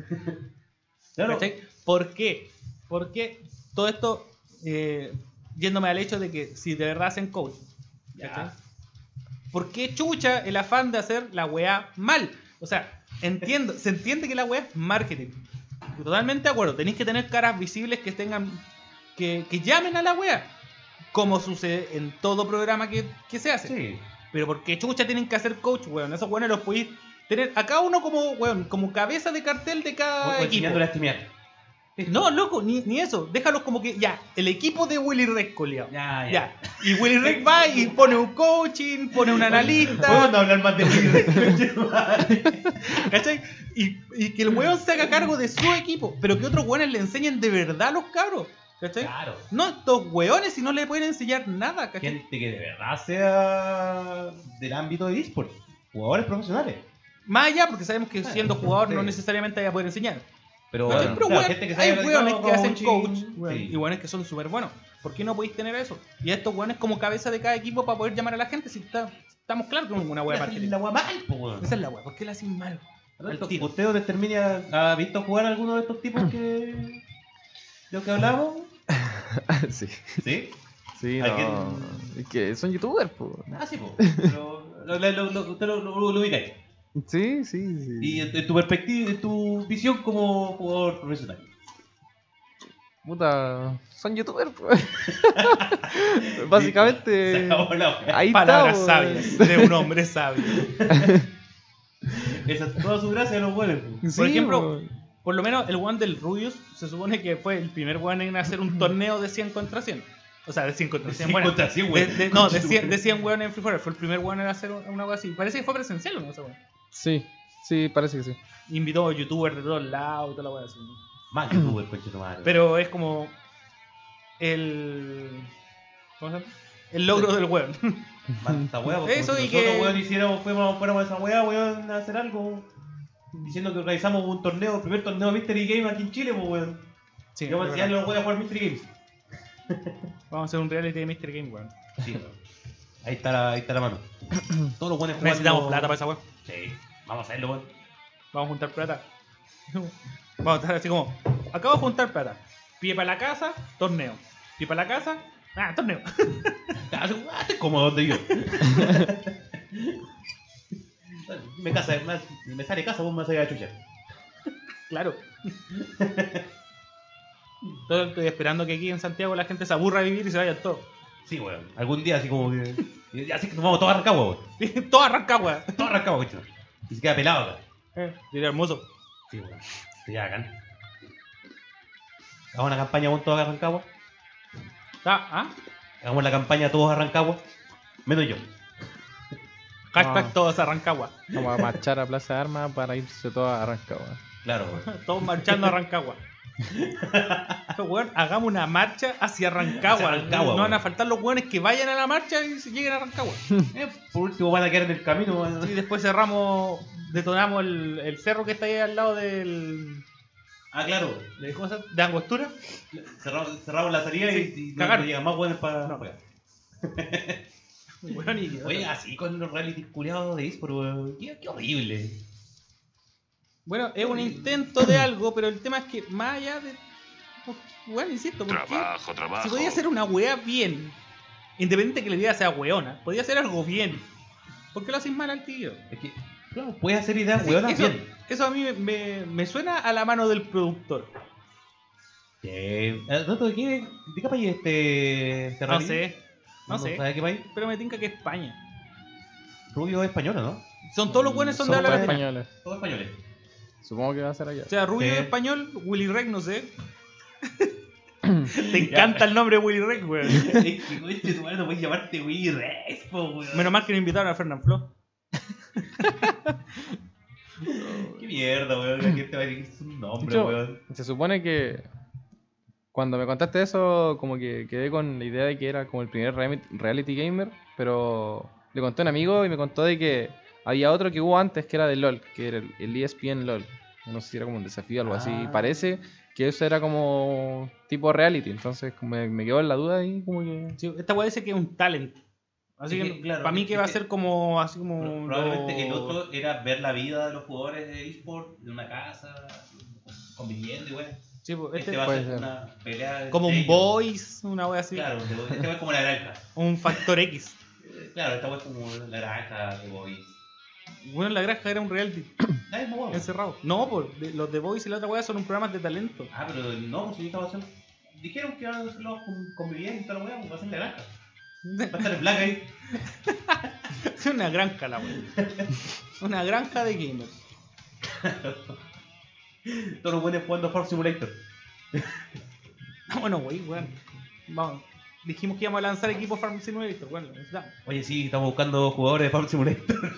A: Claro.
B: ¿Cachai? ¿Por qué? Porque todo esto, eh, yéndome al hecho de que si de verdad hacen coach, ¿cachai?
A: Ya.
B: ¿Por qué chucha el afán de hacer la weá mal? O sea, entiendo, se entiende que la weá es marketing. Totalmente de acuerdo. Tenéis que tener caras visibles que tengan, que, que llamen a la weá. Como sucede en todo programa que, que se hace.
A: Sí.
B: Pero ¿por qué chucha tienen que hacer coach, weón? Esos weones los podéis tener a cada uno como, weón, como cabeza de cartel de cada
A: O, o
B: equipo.
A: enseñándole a streamear.
B: No, loco, ni, ni eso. Déjalos como que, ya, el equipo de Willy Rex, coleado.
A: Ya, ya.
B: Ya. Y Willy Rex va y pone un coaching, pone un analista.
A: Podemos no hablar más de Willy Rex.
B: ¿Cachai? Y, y que el weón se haga cargo de su equipo, pero que otros weones le enseñen de verdad a los cabros. ¿Cachai?
A: Claro.
B: No estos weones si no le pueden enseñar nada, ¿cachai?
A: Gente que de verdad sea del ámbito de eSport. Jugadores profesionales.
B: Más allá, porque sabemos que siendo jugador
A: Sí.
B: no necesariamente vaya a poder enseñar.
A: Pero,
B: ¿Cachai?
A: bueno,
B: Pero
A: claro,
B: weón,
A: gente que se
B: hay
A: haya
B: weones
A: dedicado
B: que
A: a
B: hacen
A: coaching,
B: coach weón,
A: sí.
B: y weones que son súper buenos. ¿Por qué no podéis tener eso? Y a estos weones como cabeza de cada equipo para poder llamar a la gente si está, estamos claros que es una wea de marketing.
A: La wea mal, po, weón.
B: Esa es la wea, ¿por qué la hacen mal? Al tiro.
A: ¿Usted o Determinia ha visto jugar a alguno de estos tipos que. de los que hablamos?
C: sí.
A: ¿Sí?
C: Sí,
A: ¿A
C: no.
A: quién?
C: Es que son youtubers, pues.
A: Ah, sí, po. Pero, lo, lo, lo, lo, usted lo, lo, lo ubicáis.
C: Sí, sí, sí.
A: Y en, en tu perspectiva, en tu visión como jugador profesional.
C: Puta, son youtubers, pues. Básicamente.
A: Se acabó la wea.
C: Ahí
B: Palabras
C: está,
B: sabias
C: pues.
B: de un hombre sabio.
A: Esa es toda su gracia de los buenos. po.
C: Sí,
B: Por ejemplo,
C: pues.
B: Por lo menos el one del Rubius se supone que fue el primer one en hacer un torneo de cien contra cien. O sea, de cien contra cien.
A: cien
B: Bueno,
A: contra cien,
B: de-
A: weón.
B: de- no, de cien, de cien weones en Free Fire. Fue el primer one en hacer una cosa así. Parece que fue presencial, ¿no? Ese weón.
C: Sí, sí, parece que sí.
B: Invitó a youtubers de todos lados y toda la wea así.
A: Más youtuber, coche tu madre.
B: Pero es como el... ¿Cómo se llama? El logro del weón.
A: Más esta wea, porque
B: Eso
A: si
B: y
A: nosotros,
B: que-
A: weón, hiciéramos, fuéramos, fuéramos a esa wea, weón, a hacer algo. Diciendo que organizamos un torneo, el primer torneo Mystery Game aquí en Chile, pues, weón.
B: Sí,
A: Yo me
B: es
A: decía,
B: verdad.
A: no voy a jugar Mystery Games.
B: Vamos a hacer un reality de mister Game, weón.
A: Sí, weón. Ahí está la, ahí está la mano. Todos los buenos jugando.
B: Necesitamos plata para esa weón.
A: Sí, vamos a hacerlo, weón.
B: Vamos a juntar plata. Vamos a estar así como, acabo de juntar plata. Pie para la casa, torneo. Pie para la casa, ah, torneo.
A: Así, ah, estoy cómodo donde yo. me, casa, me, me sale casa, vos me vas a ir a chuchar.
B: Claro. Todo estoy esperando que aquí en Santiago la gente se aburra de vivir y se vayan todos.
A: Sí, weón. Algún día así como que. y Así que nos vamos todos a Rancagua, weón.
B: Todo arrancagua.
A: Todos a Rancagua, weón. Y se queda pelado acá.
B: Eh, diría hermoso.
A: Sí, weón. Sería bacán. Hagamos una campaña con todos a Rancagua.
B: Ah, ah.
A: Hagamos la campaña todos a Rancagua. Menos yo.
B: Hashtag
C: No.
B: todos arrancagua.
C: Vamos a marchar a Plaza de Armas para irse todos a Rancagua.
A: Claro, weón.
B: Todos marchando a Rancagua. Pero, weón, hagamos una marcha hacia Rancagua.
A: Hacia Rancagua,
B: no van
A: weón.
B: a faltar los weones que vayan a la marcha y se lleguen a Rancagua.
A: Eh, por último van a quedar en el camino, weón.
B: Y después cerramos, detonamos el, el cerro que está ahí al lado del.
A: Ah, claro.
B: ¿De cómo se llama? ¿De Angostura?
A: Cerramos, cerramos la salida
B: Sí,
A: y, y no,
B: cagaron.
A: no llegan más buenos para.
B: No.
A: para-
B: Weón, y-
A: Oye, así con los reality culiados de eSport, weón. Qué, qué horrible.
B: Bueno, es un intento de algo, pero el tema es que más allá de. Bueno, insisto, ¿por qué?
D: Trabajo, trabajo.
B: Si podía hacer una wea bien, independiente que la idea sea weona, podía hacer algo bien. ¿Por qué lo haces mal al tío?
A: Es que, claro, puedes hacer ideas
B: Sí,
A: weonas
B: eso,
A: bien.
B: eso a mí me, me- me suena a la mano del productor.
A: Eh, ¿Dato de qué? ¿De qué país es este, este
B: No
A: reality?
B: sé, no sé,
A: ¿Sabes qué país?
B: pero me tinca que es España.
A: Rubio es español, ¿no?
B: Son todos los buenos son de
C: Son
B: habla
C: todos
B: latina.
C: españoles.
A: Todos españoles.
C: Supongo que va a ser allá.
B: O sea, Rubio
A: Sí.
B: es español, Willy Rex no sé. Te encanta el nombre de Willy Rex, weón.
A: Es que, güey, tu madre no puedes llamarte Willy Rex, po, weón.
B: Menos mal que no invitaron a Fernand Flo.
A: Qué mierda, weón. La gente va a elegir su nombre,
C: Yo-
A: weón.
C: Se supone que cuando me contaste eso, como que quedé con la idea de que era como el primer reali- reality gamer, pero le conté a un amigo y me contó de que había otro que hubo antes que era de LOL, que era el, el E S P N LOL. No sé si era como un desafío o algo así.
A: Ah.
C: Parece que eso era como tipo reality, entonces como me, me quedó en la duda y como que...
B: Sí, esta weá dice que es un talent. Así
A: Es
B: que,
A: que, claro,
B: para mí que
A: es
B: va a
A: que-
B: ser como así como
A: Pro- Probablemente
B: lo-
A: el otro era ver la vida de los jugadores de eSport de una casa, conviviendo, weón.
B: Sí, pues,
A: Este,
B: este
A: va a
C: puede
A: ser
C: ser.
A: una pelea.
B: como un
A: entre ellos.
B: Voice, una wea así.
A: Claro, de- este va como la granja.
B: Un Factor X.
A: Eh, Claro, esta wea es como la granja de Boys.
B: Bueno, la granja era un reality
A: Ah, es muy bueno.
B: encerrado. No, pues de- los de Voice y la otra wea son un programa de talento.
A: Ah, pero no, pues si esta va a ser. Dijeron que van a hacerlo con, conviviendo y toda la wea, pues va a ser la granja. Va a estar el Black ahí.
B: Es una granja la wea. Una granja de gamers.
A: Todos los buenos jugando Farm Simulator.
B: Ah, bueno, wey, weón. Vamos. Dijimos que íbamos a lanzar equipos Farm Simulator, bueno, lo necesitamos.
A: Oye, sí, estamos buscando jugadores de Farm Simulator.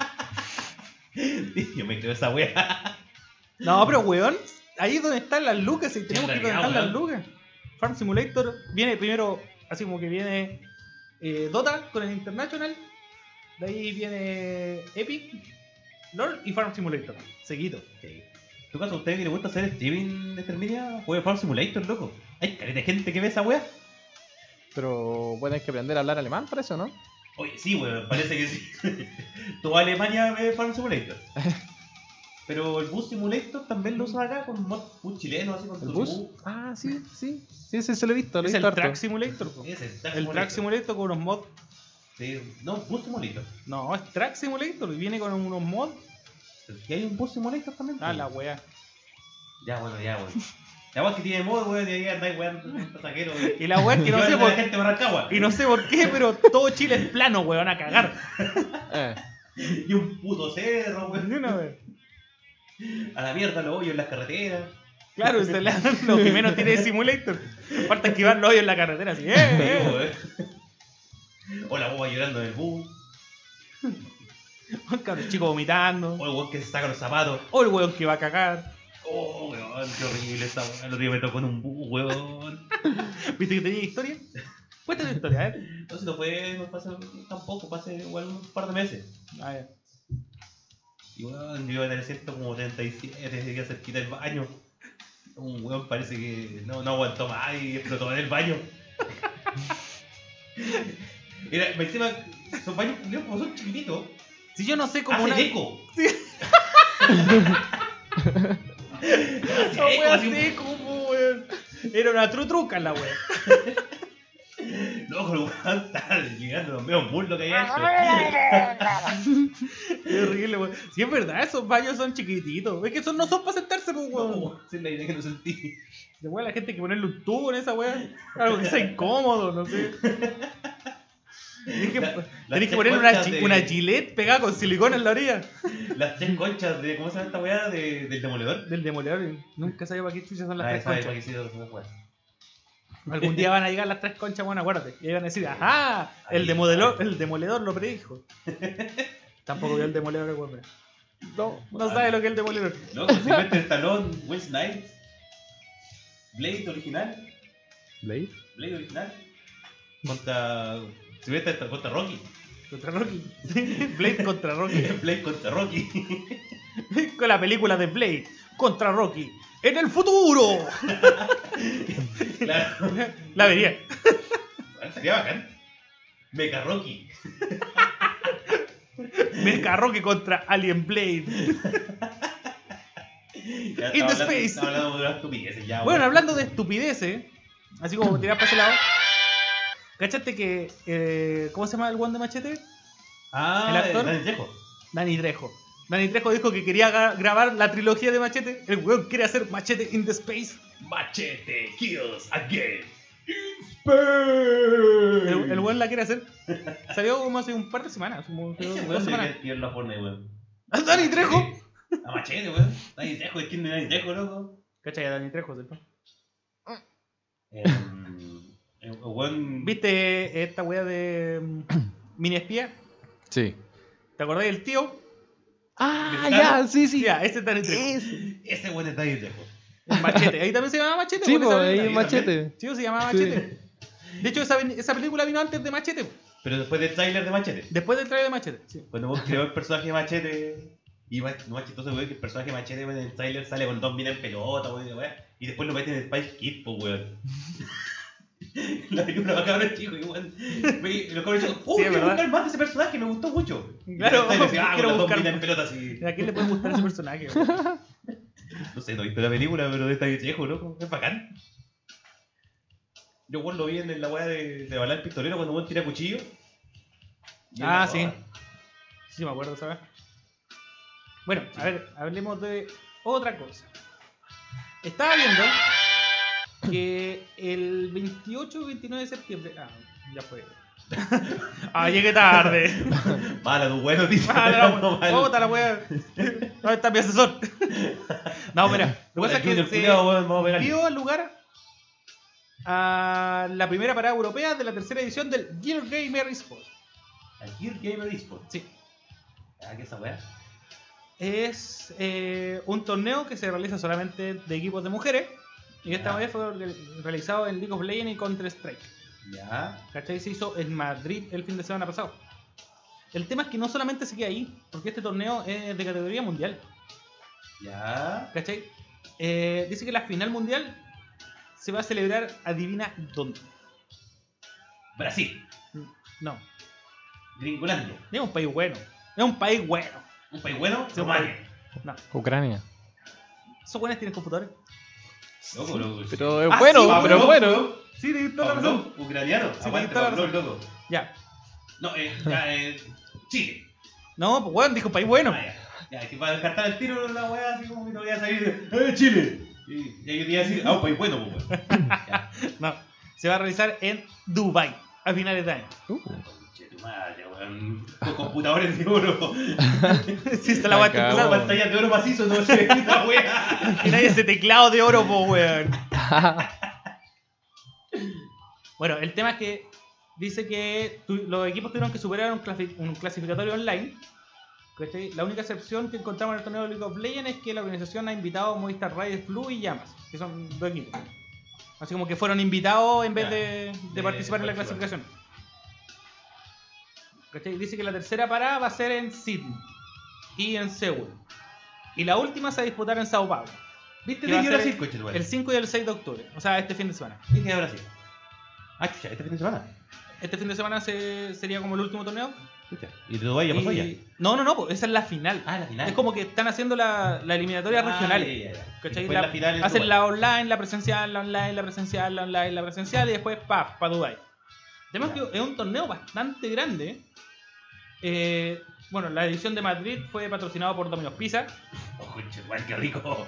A: Yo me creo esa wea.
B: No, pero weón, ahí es donde están las lucas y tenemos que ir donde
A: realidad,
B: están las
A: weón.
B: lucas. Farm Simulator viene primero, así como que viene eh, Dota con el International, de ahí viene Epic, LoL y Farm Simulator, seguido.
A: ¿En tu caso, a usted que le gusta hacer streaming de Terminia? Juegue Farm Simulator, loco. Hay caleta de gente que ve esa wea.
C: Pero pueden que aprender a hablar alemán para eso, ¿no?
A: Oye, sí, weón, parece que sí. Toda Alemania ve Farm Simulator. Pero el Bus Simulator también lo usan acá con mod bus chileno, así con
C: ¿El
A: su
C: bus? Ah, sí, sí. Sí, sí, se lo he visto, lo he
B: Es
C: visto
B: el
C: harto.
B: Track Simulator, po.
A: Ese, Track
B: El Track
A: Simulator.
B: Simulator con unos mods.
A: Sí, no, Bus Simulator.
B: No, es Track Simulator y viene con unos mods.
A: ¿Y hay un Bus Simulator también?
B: Ah, la wea.
A: Ya, bueno, ya, weón. La weá que tiene mod, weón, y ahí andáis weón, un pasajero.
B: Y la wea es que no sé por
A: la gente para Rancagua.
B: y no sé por qué, pero todo Chile es plano, weón, a cagar.
C: Eh,
A: Y un puto cerro,
B: Ni
A: weón.
B: una vez.
A: A la mierda los hoyos en las carreteras.
B: Claro, es la- lo que menos tiene de Simulator. Aparte esquivar los hoyos en la carretera, así, ¡eh!
A: Sí,
B: eh.
A: weón. O la boba llorando en el bus.
B: O el cabrón chico vomitando.
A: O el weón que se saca los zapatos.
B: O el weón que va a cagar.
A: Oh, weón, qué horrible esta weón. El otro día me tocó en un bus, weón.
B: ¿Viste que tenía historia? Cuéntate tu historia, a ver.
A: Entonces no fue, no fue hace tampoco, fue hace igual un par de meses.
B: A ver.
A: Y weón, yo iba en el ciento como treinta y siete, seguía cerquita del baño. Un weón parece que no, no aguantó más y explotó en el baño. Era, encima, son baños culiados como son chiquititos.
B: Si yo no sé cómo
A: Hace
B: una.
A: eco.
B: Sí.
A: Hace
B: Esa
A: eco,
B: wea
A: así un-
B: así como, weón. Era una trutruca la wea.
A: Loco, el weón está llegando a los medios muslos que hay adentro.
B: Qué horrible, weón. Si es verdad, esos baños son chiquititos. Es que esos no son para sentarse, pues, weón.
A: No, esa es la idea que no sentí.
B: De weón, la gente hay que ponerle un tubo en esa wea. Algo que sea incómodo, no sé. Tienes que,
A: La- las
B: tenés
A: tres
B: que ponerle una,
A: conchas
B: chi-
A: de-
B: una gilet pegada con silicona en la orilla.
A: Las tres conchas de. ¿Cómo se llama esta weá? De, del demoledor.
B: Del demoledor. Nunca sabía para qué chuchas son las
A: Ah,
B: tres
A: esa es
B: conchas.
A: para que se dio las weas.
B: Algún día van a llegar las tres conchas, bueno, acuérdate. Y ahí van a decir, ajá, el
A: Ahí,
B: demoledor,
A: ahí.
B: el demoledor lo predijo. Tampoco vio el demoledor, weón.
C: No.
B: No sabe lo que es el demoledor.
A: Loco, Sylvester Stallone, Will Snipes, Blade original,
C: ¿Blade?
A: Blade original, contra Sylvester contra Rocky,
B: Contra Rocky. Blade contra Rocky.
A: Blade contra Rocky.
B: Con la película de Blade contra Rocky. ¡En el futuro!
A: Claro,
B: La vería.
A: sería bacán. Mecha Rocky.
B: Mecha Rocky contra Alien Blade.
A: Ya,
B: In
A: estamos
B: the
A: hablando-
B: space.
A: estamos hablando de una estupidez ya.
B: Bueno,
A: weón.
B: hablando de estupideces, así como tirar para ese lado. ¿Cachaste que. Eh, ¿Cómo se llama el one de Machete?
A: Ah,
B: ¿el actor?
A: Dani Trejo.
B: Dani Trejo. Dani Trejo dijo que quería ga- grabar la trilogía de Machete. El weón quiere hacer Machete in the Space.
A: Machete kills again.
B: El, el weón la quiere hacer. Salió como hace un par de semanas. Como creo,
A: Ese
B: dos
A: weón
B: semanas.
A: debería tirar la forma de weón.
B: ¡Ah, Dani Trejo!
A: A Machete, weón. Dani Trejo, ¿quién es Dani Trejo, loco?
B: ¿Cachai a Dani Trejo, ¿cierto?
A: Em, el weón.
B: ¿Viste esta wea de mm, Mini Espía?
C: Sí.
B: ¿Te acordás del tío?
C: Ah,
A: ¿De
C: ya, sí, sí.
B: Ya, ese es Dani Trejo.
C: Ese.
A: Ese weón es Dani Trejo.
B: El Machete. Ahí también se llamaba Machete.
C: Sí,
B: por esa
C: pues ahí
B: película.
C: Machete.
B: Sí, se llamaba
C: Sí.
B: Machete. De hecho, esa, esa película vino antes de Machete.
A: Pero después del trailer de Machete.
B: Después del trailer de Machete. Sí.
A: Cuando vos creó el personaje de Machete. Y más, lo más chistoso, weón, que el personaje de Machete, weón, en el trailer sale con dos minas en pelota, weón, y la weá, y después lo meten en Spice Kids, pues, weón. La película va a acabar chico, y weón. Y los cabros chicos, oh,
B: Sí, es
A: quiero
B: verdad.
A: buscar más de ese personaje, me gustó mucho.
B: Claro,
A: Y el trailer decía, ah,
B: quiero
A: con las dos
B: buscar
A: minas en
B: más.
A: pelota, así.
B: ¿A quién le puede gustar ese personaje? weón?
A: No sé, no he visto la película, pero está viejo, loco. Es bacán. Yo, weón, lo vi en la weá de, de Balar Pistolero cuando weón tira cuchillo. Y
B: Ah,
A: él,
B: sí.
A: oh,
B: Sí, me acuerdo, ¿sabes? Bueno, a ver, hablemos de otra cosa. Estaba viendo que el veintiocho y veintinueve de septiembre. Ah, ya fue. Ah, llegué tarde.
A: Mala, tu weá noticia.
B: Ah, la
A: No,
B: wea.
A: mal.
B: Puta la wea. ¿Dónde está mi asesor? No, mira, lo que pasa es que
A: Junior
B: se
A: culiao, weón, vamos a pegarle.
B: dio lugar a la primera parada europea de la tercera edición del Gear Gamer Esports.
A: Aquí el Gamer Esports.
B: Sí.
A: Ah, ¿qué es esa weá?
B: Es eh, un torneo que se realiza solamente de equipos de mujeres. Y esta
A: Ya.
B: vez fue re- realizado en League of Legends y Counter-Strike.
A: Ya.
B: ¿Cachai? Se hizo en Madrid el fin de semana pasado. El tema es que no solamente se queda ahí, porque este torneo es de categoría mundial.
A: Ya.
B: ¿Cachai? Eh, dice que la final mundial se va a celebrar, adivina dónde.
A: Brasil.
B: No,
A: Gringolandia.
B: es un país bueno. Es un país bueno.
A: Un país bueno.
B: Sí, un
A: Rumania.
B: No,
C: Ucrania.
B: esos buenos tienen computadores.
A: Loco, loco.
C: Pero es
B: Ah,
C: bueno,
B: sí,
C: pero es
A: Pavlov,
C: bueno.
B: Sí, tienes toda la
A: Pavlov,
B: razón.
A: ucraniano.
B: Sí,
A: Aguante,
B: toda la
A: Pavlov,
B: razón.
A: loco.
B: Ya.
A: No, eh, ya, eh, Chile.
B: No, pues bueno, dijo país bueno.
A: Ah, ya. Ya, que para descartar el tiro una weá así como que no voy a salir de, ¡eh, Chile! Y, y ahí yo te iba a decir, ah, un país bueno, pues, weón. Ya.
B: No, se va a realizar en Dubai a finales de año.
C: Uh,
A: Conche tu madre, weón. Con computadores de oro.
B: Si está la weá
C: Acá,
B: empezando,
C: weón.
A: Pantallas de oro macizo, no se ve esta weá.
B: que nadie ese teclado de oro, po, weón. Bueno, el tema es que dice que tu- los equipos tuvieron que superar un, clasi- un clasificatorio online. ¿Cachai? La única excepción que encontramos en el torneo de League of Legends es que la organización ha invitado a Movistar Riders Blue y Llamas, que son dos equipos. Así como que fueron invitados en vez
A: Ya,
B: de, de
A: de
B: participar en la
A: participar.
B: clasificación. ¿Cachai? Dice que la tercera parada va a ser en Sydney y en Seúl. Y la última se va a disputar en Sao Paulo.
A: ¿Viste
B: que va a
A: de
B: ser
A: Brasil,
B: el-
A: coche, weón?
B: el cinco y el seis de octubre. O sea, este fin de semana.
A: ¿Viste de Brasil? Ah, chucha, este fin de semana.
B: Este fin de semana se, sería como el último torneo.
A: Chucha. ¿Y de Dubái ya pasó
B: Y-
A: ya?
B: No, no, no, pues esa es la final.
A: Ah, la final.
B: Es como que están haciendo la, la eliminatoria
A: Ah,
B: regionales.
A: ya, ya, ya.
B: ¿Cachai?
A: Después
B: La-
A: la final en
B: hacen
A: Dubái.
B: la online, la presencial, la online, la presencial, la online, la presencial y después pa, pa Dubai. El tema es que es un torneo bastante grande. Eh, bueno, la edición de Madrid fue patrocinado por Domino's Pizza.
A: Oh, conche, weón, qué rico.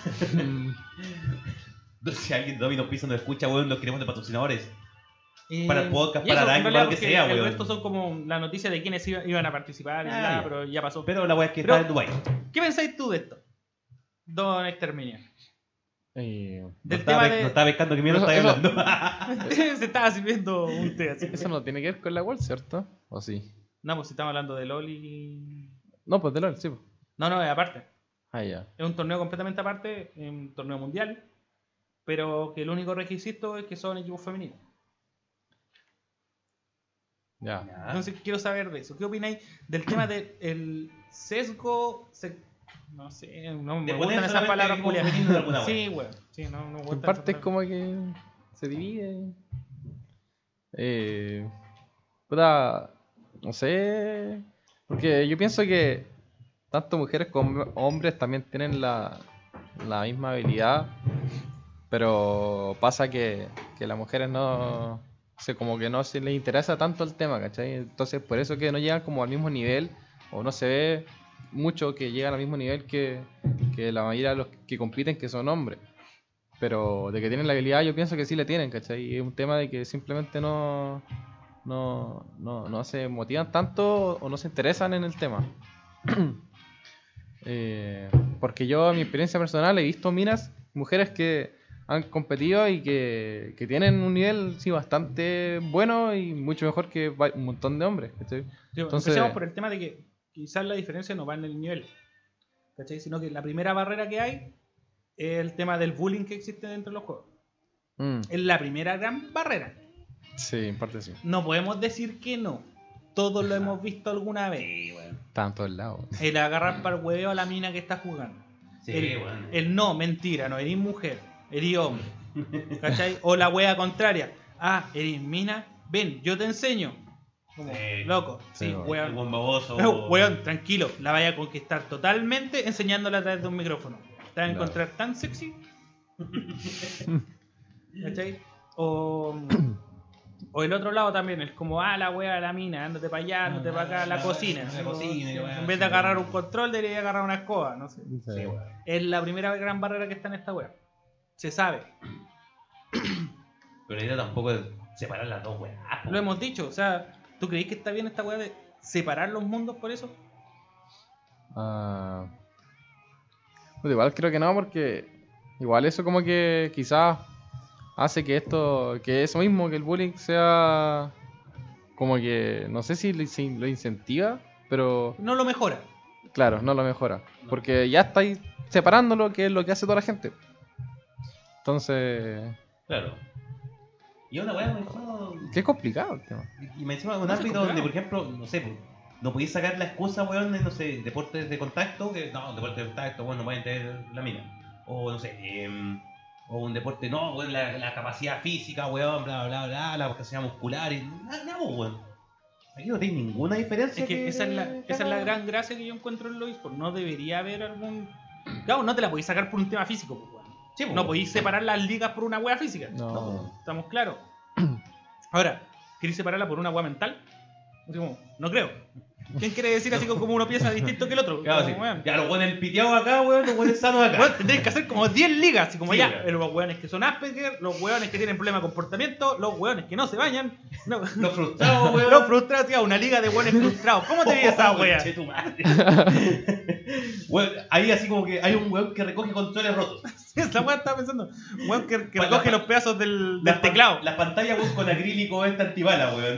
A: Si alguien de Domino's Pizza nos escucha, weón, los queremos de patrocinadores.
B: Eh,
A: Para el podcast,
B: y
A: para
B: eso,
A: ranking,
B: en realidad,
A: para lo que
B: porque
A: sea,
B: el
A: weón.
B: resto son como la noticia de quiénes iba- iban a participar, y
A: Ah,
B: bla,
A: ya.
B: pero ya pasó.
A: Pero la weá es que
B: Pero-
A: está en Dubái.
B: ¿Qué pensáis tú de esto, Don Exterminio?
C: Eh,
A: No
B: Del
A: estaba,
B: tema
A: pe-
B: de-
A: no estaba pescando que mierda
C: Eso-
A: estáis
C: eso-
A: hablando.
B: Se estaba sirviendo un té así.
C: eso no tiene que ver con la World, ¿cierto? ¿O sí?
B: No, pues si estamos hablando de LOL y...
C: No, pues de LOL, sí. pues.
B: No, no, es aparte.
C: Ah, ya.
B: Es un torneo completamente aparte, es un torneo mundial, pero que el único requisito es que son equipos femeninos.
C: Ya.
A: Ya.
B: Entonces quiero saber de eso. ¿Qué opináis del tema del sesgo? se- No sé, no me
A: De
B: gustan
A: poner
B: esas
A: solamente
B: palabras
A: equipos
B: culiadas.
A: femeninos de alguna
B: Sí,
A: wea.
B: weón. Sí, no, no me
C: En
B: gustan
C: parte es
B: esas
C: como que se divide. Eh, puta, no sé. Porque yo pienso que tanto mujeres como hombres también tienen la, la misma habilidad. Pero pasa que, que las mujeres no. O sea, como que no se les interesa tanto el tema, ¿cachai? Entonces, por eso que no llegan como al mismo nivel. O no se ve mucho que llegan al mismo nivel que, que la mayoría de los que compiten, que son hombres. Pero de que tienen la habilidad, yo pienso que sí la tienen, ¿cachai? Y es un tema de que simplemente no, no, no, no se motivan tanto o no se interesan en el tema. Eh, porque yo, en mi experiencia personal, he visto minas, mujeres que han competido y que, que tienen un nivel sí bastante bueno y mucho mejor que va- un montón de hombres, ¿cachai?
B: Sí,
C: Entonces-
B: Empecemos por el tema de que quizás la diferencia no va en el nivel, ¿cachai? Sino que la primera barrera que hay es el tema del bullying que existe dentro de los juegos.
C: Mm,
B: Es la primera gran barrera.
C: sí, en parte sí.
B: No podemos decir que no. Todos lo hemos visto alguna vez.
A: Sí, weón.
C: Está en todos lados.
B: El agarrar para el hueveo a la mina que está jugando.
A: Sí,
B: el,
A: weón.
B: el no, mentira, no eres mujer, eres hombre. ¿Cachai? O la wea contraria. Ah, eres mina, ven, yo te enseño. Como,
A: Sí.
B: loco, sí,
C: Sí,
A: El
B: weón.
A: buen baboso.
B: No, weón, tranquilo, la vaya a conquistar totalmente enseñándola a través de un micrófono. Te vas a
C: Claro.
B: encontrar tan sexy. ¿Cachai? O, o el otro lado también, es como, ah, la wea de la mina, ándate para allá, ándate para acá, la
A: la-
B: cocina.
A: la cocina y la wea,
B: En vez de
A: sí.
B: agarrar un control, debería agarrar una escoba, no sé.
C: Sí.
A: Sí, weón.
B: Es la primera gran barrera que está en esta wea. Se sabe,
A: Pero la idea tampoco es separar las dos weas. po.
B: lo hemos dicho, o sea, ¿tú crees que está bien esta wea de separar los mundos por eso?
C: Ah, pues igual creo que no, porque igual eso como que quizás hace que esto, que eso mismo, que el bullying sea como que, no sé si lo si lo incentiva, pero
B: No lo mejora.
C: claro, no lo mejora. Porque ya estáis separándolo, que es lo que hace toda la gente. Entonces,
A: Claro. Y es una wea, me encima-
C: que es complicado el tema.
A: Y me encima un
B: No, es
A: ámbito donde, por
B: complicado.
A: ejemplo, no sé, pues, no podéis sacar la excusa, weón, de, no sé, deportes de contacto, que no, deportes de contacto, weón, no pueden tener la mina. O, no sé, em, o un deporte, no, weón, la, la capacidad física, weón, bla, bla, bla, la capacidad muscular, y nada, nada, weón. Aquí no tenéis ninguna diferencia.
B: Es que esa es la, esa es la gran gracia que yo encuentro en los eSports. No debería haber algún. Claro, no te la podéis sacar por un tema físico, pues, weón.
A: Sí, pues,
B: No podéis separar las ligas por una wea física.
C: No.
B: Estamos claros. Ahora, ¿queréis separarla por una wea mental? Así como, no creo. ¿Quién quiere decir así como uno piensa distinto que el otro?
A: Claro,
B: Como,
A: sí.
B: weón.
A: Ya, los weones piteados acá, weón, los weones sanos acá.
B: Weón, tendréis que hacer como diez ligas, así como
A: Sí,
B: ya,
A: weón.
B: los weones que son Asperger, los weones que tienen problemas de comportamiento, los weones que no se bañan, no,
A: Los frustrados, weón.
B: los frustrados, tío, una liga de weones frustrados. ¿Cómo te veías esa wea?
A: Conche tu madre. Weón, ahí así como que hay un weón que recoge controles rotos.
B: Esa weá estaba pensando. Un weón que, que
A: Pa-
B: recoge
A: la-
B: los pedazos del, del
A: Las pan-
B: teclado.
A: Las pantallas, weón, con acrílico esta antibala, weón.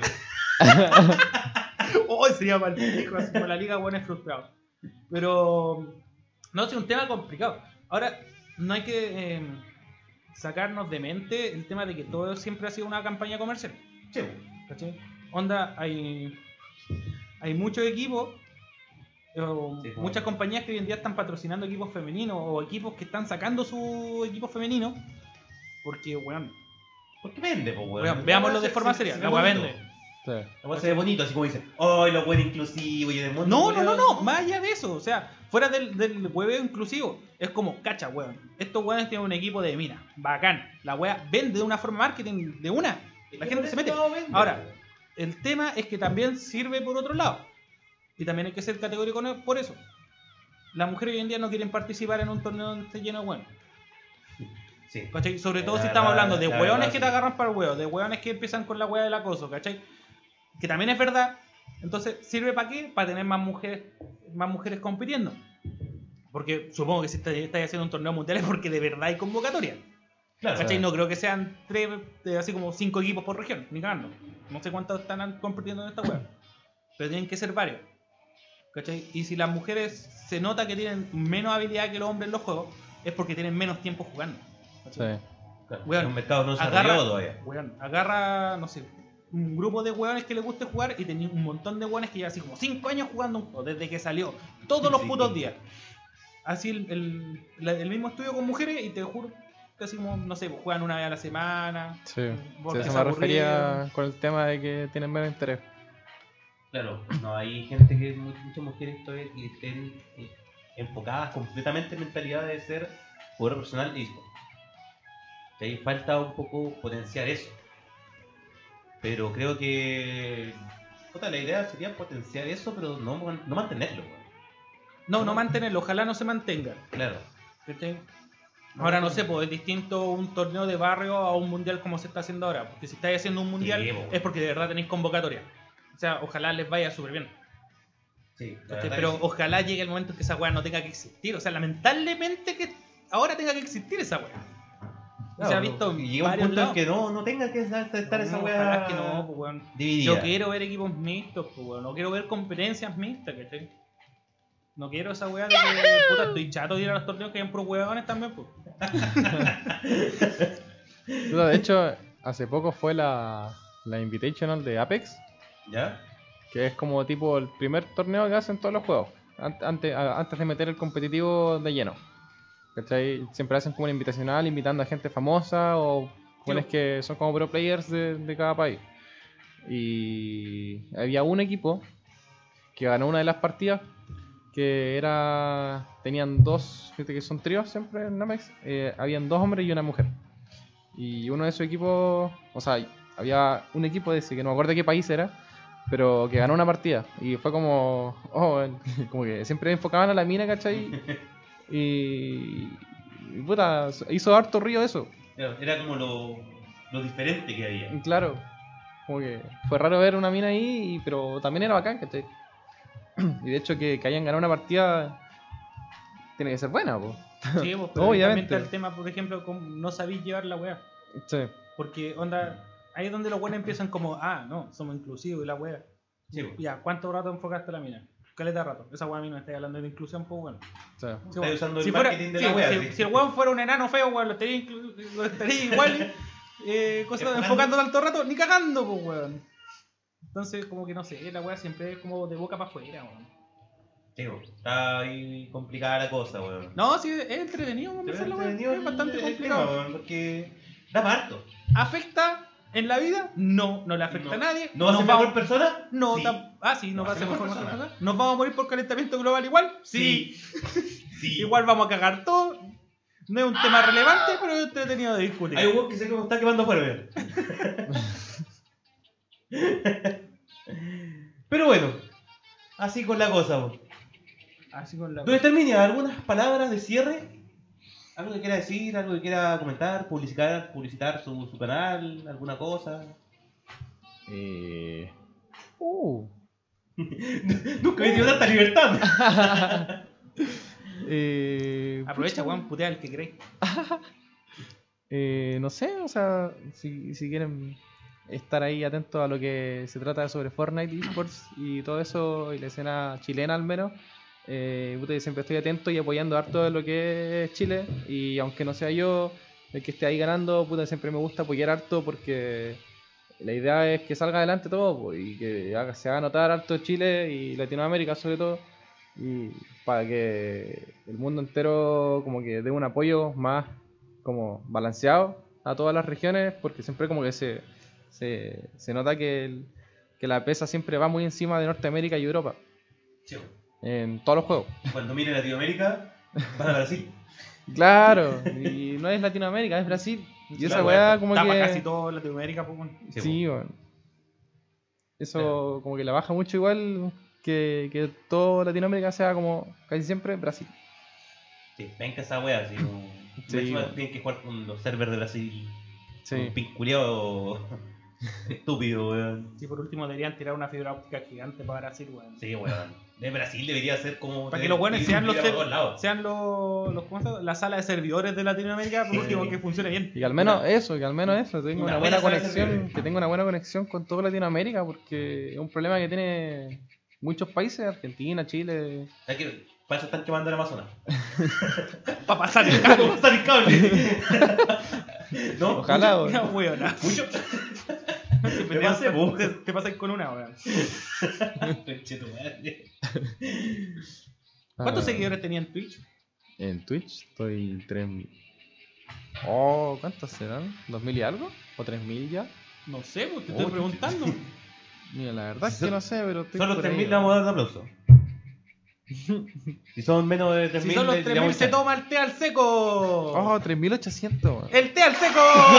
B: Oh, sería mal pico, así como la liga weón es frustrado. Pero no, es un tema complicado. Ahora, no hay que eh, sacarnos de mente el tema de que todo siempre ha sido una campaña comercial.
A: Sí,
B: ¿Cachai? Onda, hay, hay muchos equipos Eh,
A: Sí, como-
B: muchas compañías que hoy en día están patrocinando equipos femeninos o equipos que están sacando su equipo femenino. Porque, weón,
A: Porque vende, pues, weón.
B: weón, veámoslo de
A: Se-
B: forma
A: se-
B: seria.
A: se
B: La
A: ve
B: weá
A: bonito.
B: vende.
C: Sí.
A: La weá se ve bonito, así como dice, ¡ay, lo buen inclusivo! Y en el mundo.
B: No, no, no,
A: culiao-
B: no, más allá de eso, o sea, fuera del, del hueveo inclusivo, es como, cacha, weón, estos weones tienen un equipo de mina, bacán, la wea vende de una forma marketing de una, la gente se mete. Ahora, el tema es que también sirve por otro lado, y también hay que ser categórico con- por eso. Las mujeres hoy en día no quieren participar en un torneo donde esté lleno de weones,
A: Sí.
B: ¿cachai? Sobre todo
A: La
B: si estamos
A: verdad-
B: hablando de
A: la
B: weones
A: verdad,
B: que
A: sí.
B: te agarran para el huevo, de weones que empiezan con la wea del acoso, ¿cachai? Que también es verdad. Entonces, ¿sirve para qué? Para tener más mujeres, más mujeres compitiendo. Porque supongo que si estáis estáis haciendo un torneo mundial es porque de verdad hay convocatoria.
A: Claro.
B: ¿Cachai?
C: Sí.
B: No creo que sean tres, eh, así como cinco equipos por región, ni cagando. No sé cuántos están compitiendo en esta web. Pero tienen que ser varios. ¿Cachai? Y si las mujeres se nota que tienen menos habilidad que los hombres en los juegos, es porque tienen menos tiempo jugando. ¿cachai?
C: Sí.
A: Claro,
B: Weón,
A: es un mercado no
B: agarra-
A: desarrollado todavía.
B: Weón, agarra, no sé, un grupo de weones que les guste jugar y tenía un montón de weones que llevan así como cinco años jugando un juego, desde que salió, todos los
A: Sí.
B: putos días. Así el, el, la- el mismo estudio con mujeres y te juro que así como, no sé, pues, juegan una vez a la semana.
C: Sí.
B: porque
C: Sí, eso
B: se
C: me refería
B: aburrieron.
C: con el tema de que tienen menos interés.
A: Claro, no hay gente que, mu- muchas mujeres todavía que estén eh, enfocadas completamente en mentalidad de ser jugador profesional y eSport. Que ahí falta un poco potenciar eso. Pero creo que puta, la idea sería potenciar eso, pero no, man- no mantenerlo, weón.
B: No, no mantenerlo, ojalá no se mantenga.
A: Claro.
B: ¿cachai? Ahora no sé, pues es distinto un torneo de barrio a un mundial como se está haciendo ahora. Porque si estáis haciendo un mundial
A: Sí, po.
B: es porque de verdad tenéis convocatoria. O sea, ojalá les vaya súper bien.
A: Sí, la
B: ¿cachai?
A: verdad
B: Pero
A: que sí.
B: ojalá llegue el momento en que esa weá no tenga que existir. O sea, lamentablemente que ahora tenga que existir esa weá. Y se ha
A: Claro,
B: visto en
A: y llega un
B: varios
A: punto en
B: lados.
A: que no, no tenga que estar estar
B: No,
A: esa
B: ojalá
A: weá
B: que no, pues, weón.
A: dividida.
B: Yo quiero ver equipos mixtos, pues, weón. No quiero ver competencias mixtas, ¿cachai? No quiero esa weá de que, puta, estoy chato de ir a los torneos que hayan puros weones también, pues.
C: Puta, de hecho, hace poco fue la, la Invitational de Apex,
A: ¿Ya?
C: que es como tipo el primer torneo que hacen todos los juegos, an- antes, a- antes de meter el competitivo de lleno. ¿Cachai? Siempre hacen como una invitacional invitando a gente famosa o jóvenes que son como pro players de, de cada país. Y había un equipo que ganó una de las partidas que era tenían dos, fíjate que son tríos siempre en Apex, eh, habían dos hombres y una mujer. Y uno de esos equipos, o sea, había un equipo de ese que no me acuerdo de qué país era, pero que ganó una partida. Y fue como, oh, como que siempre enfocaban a la mina, ¿cachai? Y, y puta, hizo harto río eso.
A: Claro, era como lo, lo diferente que había.
C: Y claro, como que fue raro ver una mina ahí, y- pero también era bacán, ¿cachai? Y de hecho que, que hayan ganado una partida tiene que ser buena, po.
B: Sí, pues, pero
C: Obviamente.
B: también está el tema, por ejemplo, como no sabéis llevar la weá.
C: Sí.
B: Porque, onda, ahí es donde los weones empiezan como, ah, no, somos inclusivos y la weá.
A: Sí, pues.
B: Ya, ¿cuánto rato enfocaste a la mina? Caleta de rato. Esa weá a mí no me está hablando de inclusión, pues bueno.
C: Sí.
B: Sí,
A: Está
B: bueno.
A: usando el
B: si fuera-
A: marketing de
B: sí,
A: la wea,
B: si,
A: sí.
B: si el weón fuera un enano feo, weón, lo estaría, inclu- lo estaría igual eh, cosas,
A: Enfocando.
B: enfocando tanto rato, ni cagando, pues weón. Entonces, como que no sé, la weá siempre es como de boca para afuera, weón.
A: Sí, pues, está ahí complicada la cosa, weón.
B: No, sí, es entretenido, weón,
A: Pero
B: hacer la weá,
A: entretenido
B: es bastante
A: el- el
B: complicado.
A: tema, weón, porque da parto.
B: ¿Afecta en la vida? No, no le afecta
A: No.
B: a nadie.
A: ¿No va a ser
B: vamos-
A: mejor persona?
B: No,
A: Sí.
B: tam- ah, sí, no
A: No
B: va a ser mejor
A: persona.
B: persona. ¿Nos vamos a morir por calentamiento global igual? Sí.
A: Sí.
B: Igual vamos a cagar todo. No es un tema relevante, pero es entretenido de discutir.
A: Hay un weón que se está quemando afuera, weón. Pero bueno, así con la cosa, weón.
B: Así con la...
A: Don Exterminio, ¿algunas palabras de cierre? ¿Algo que quiera decir? ¿Algo que quiera comentar? ¿Publicitar, publicitar su, su canal? ¿Alguna cosa?
C: Eh... Uh.
A: Nunca he tenido tanta libertad.
C: Eh,
B: Aprovecha, weón, putea el que queréis.
C: Eh, no sé, o sea, si, si quieren estar ahí atentos a lo que se trata sobre Fortnite eSports y todo eso, y la escena chilena al menos, eh, puta, yo siempre estoy atento y apoyando harto de lo que es Chile, y aunque no sea yo el que esté ahí ganando, puta, siempre me gusta apoyar harto porque la idea es que salga adelante todo, po, y que haga- se haga notar harto Chile y Latinoamérica sobre todo. y para que el mundo entero como que dé un apoyo más como balanceado a todas las regiones, porque siempre como que se, se, se nota que, el- que la PESA siempre va muy encima de Norteamérica y Europa
A: Sí, weón.
C: en todos los juegos.
A: Cuando miren Latinoamérica, van a Brasil.
C: Claro, y no es Latinoamérica, es Brasil. Y
A: Sí,
C: esa
A: claro,
C: weá
A: weón.
C: como
B: Tapa
C: que...
B: casi todo Latinoamérica, pues, weón.
A: Sí,
C: Sí,
A: weón.
C: weón. Eso como que la baja mucho igual que, que todo Latinoamérica sea como casi siempre Brasil.
A: Sí, venga esa wea, así como.
C: Sí,
A: Encima
C: weón.
A: tienen que jugar con los servers de Brasil.
C: Sí.
A: Un pinculeado estúpido, weón.
B: Sí, por último deberían tirar una fibra óptica gigante para Brasil, weón.
A: Sí, weón. De Brasil debería ser como.
B: Para que los buenos sean los,
A: ser,
B: ser- sean los, los ¿cómo se llama? La sala de servidores de Latinoamérica, por
C: Sí.
B: último, que funcione bien.
C: Y que al menos
A: Una-
C: eso, que al menos eso, tenga
A: una
C: una,
A: buena
C: buena
A: sala de
C: conexión,
A: servidores.
C: que tenga una buena conexión con toda Latinoamérica, porque es un problema que tiene muchos países, Argentina, Chile.
A: ¿Sabes qué? Para eso están quemando el Amazonas.
B: Para pasar el
A: ¿Cómo
B: cable.
A: está el cable? ¿No?
C: Ojalá,
B: Una
C: weón.
B: weona.
A: Mucho.
B: Siempre
A: ¿Qué
B: te,
A: pasa, po?
B: te, te pasas con una, weón.
A: Conche tu madre.
B: ¿Cuántos
C: Ah,
B: seguidores tenía en Twitch?
C: En Twitch estoy tres mil. Oh, ¿cuántos serán? ¿dos mil y algo? ¿O tres mil ya?
B: No sé, pues te
C: Oh,
B: estoy preguntando.
C: Mira, la verdad es
A: Son-
C: que no sé, pero estoy
A: Son los
C: por ahí,
A: tres mil, le
C: weón.
A: vamos a dar un aplauso. Si son menos de tres
B: Si
A: mil,
B: son los tres mil, se toma el té al seco.
C: Oh, tres mil ochocientos, weón.
B: ¡El té al seco!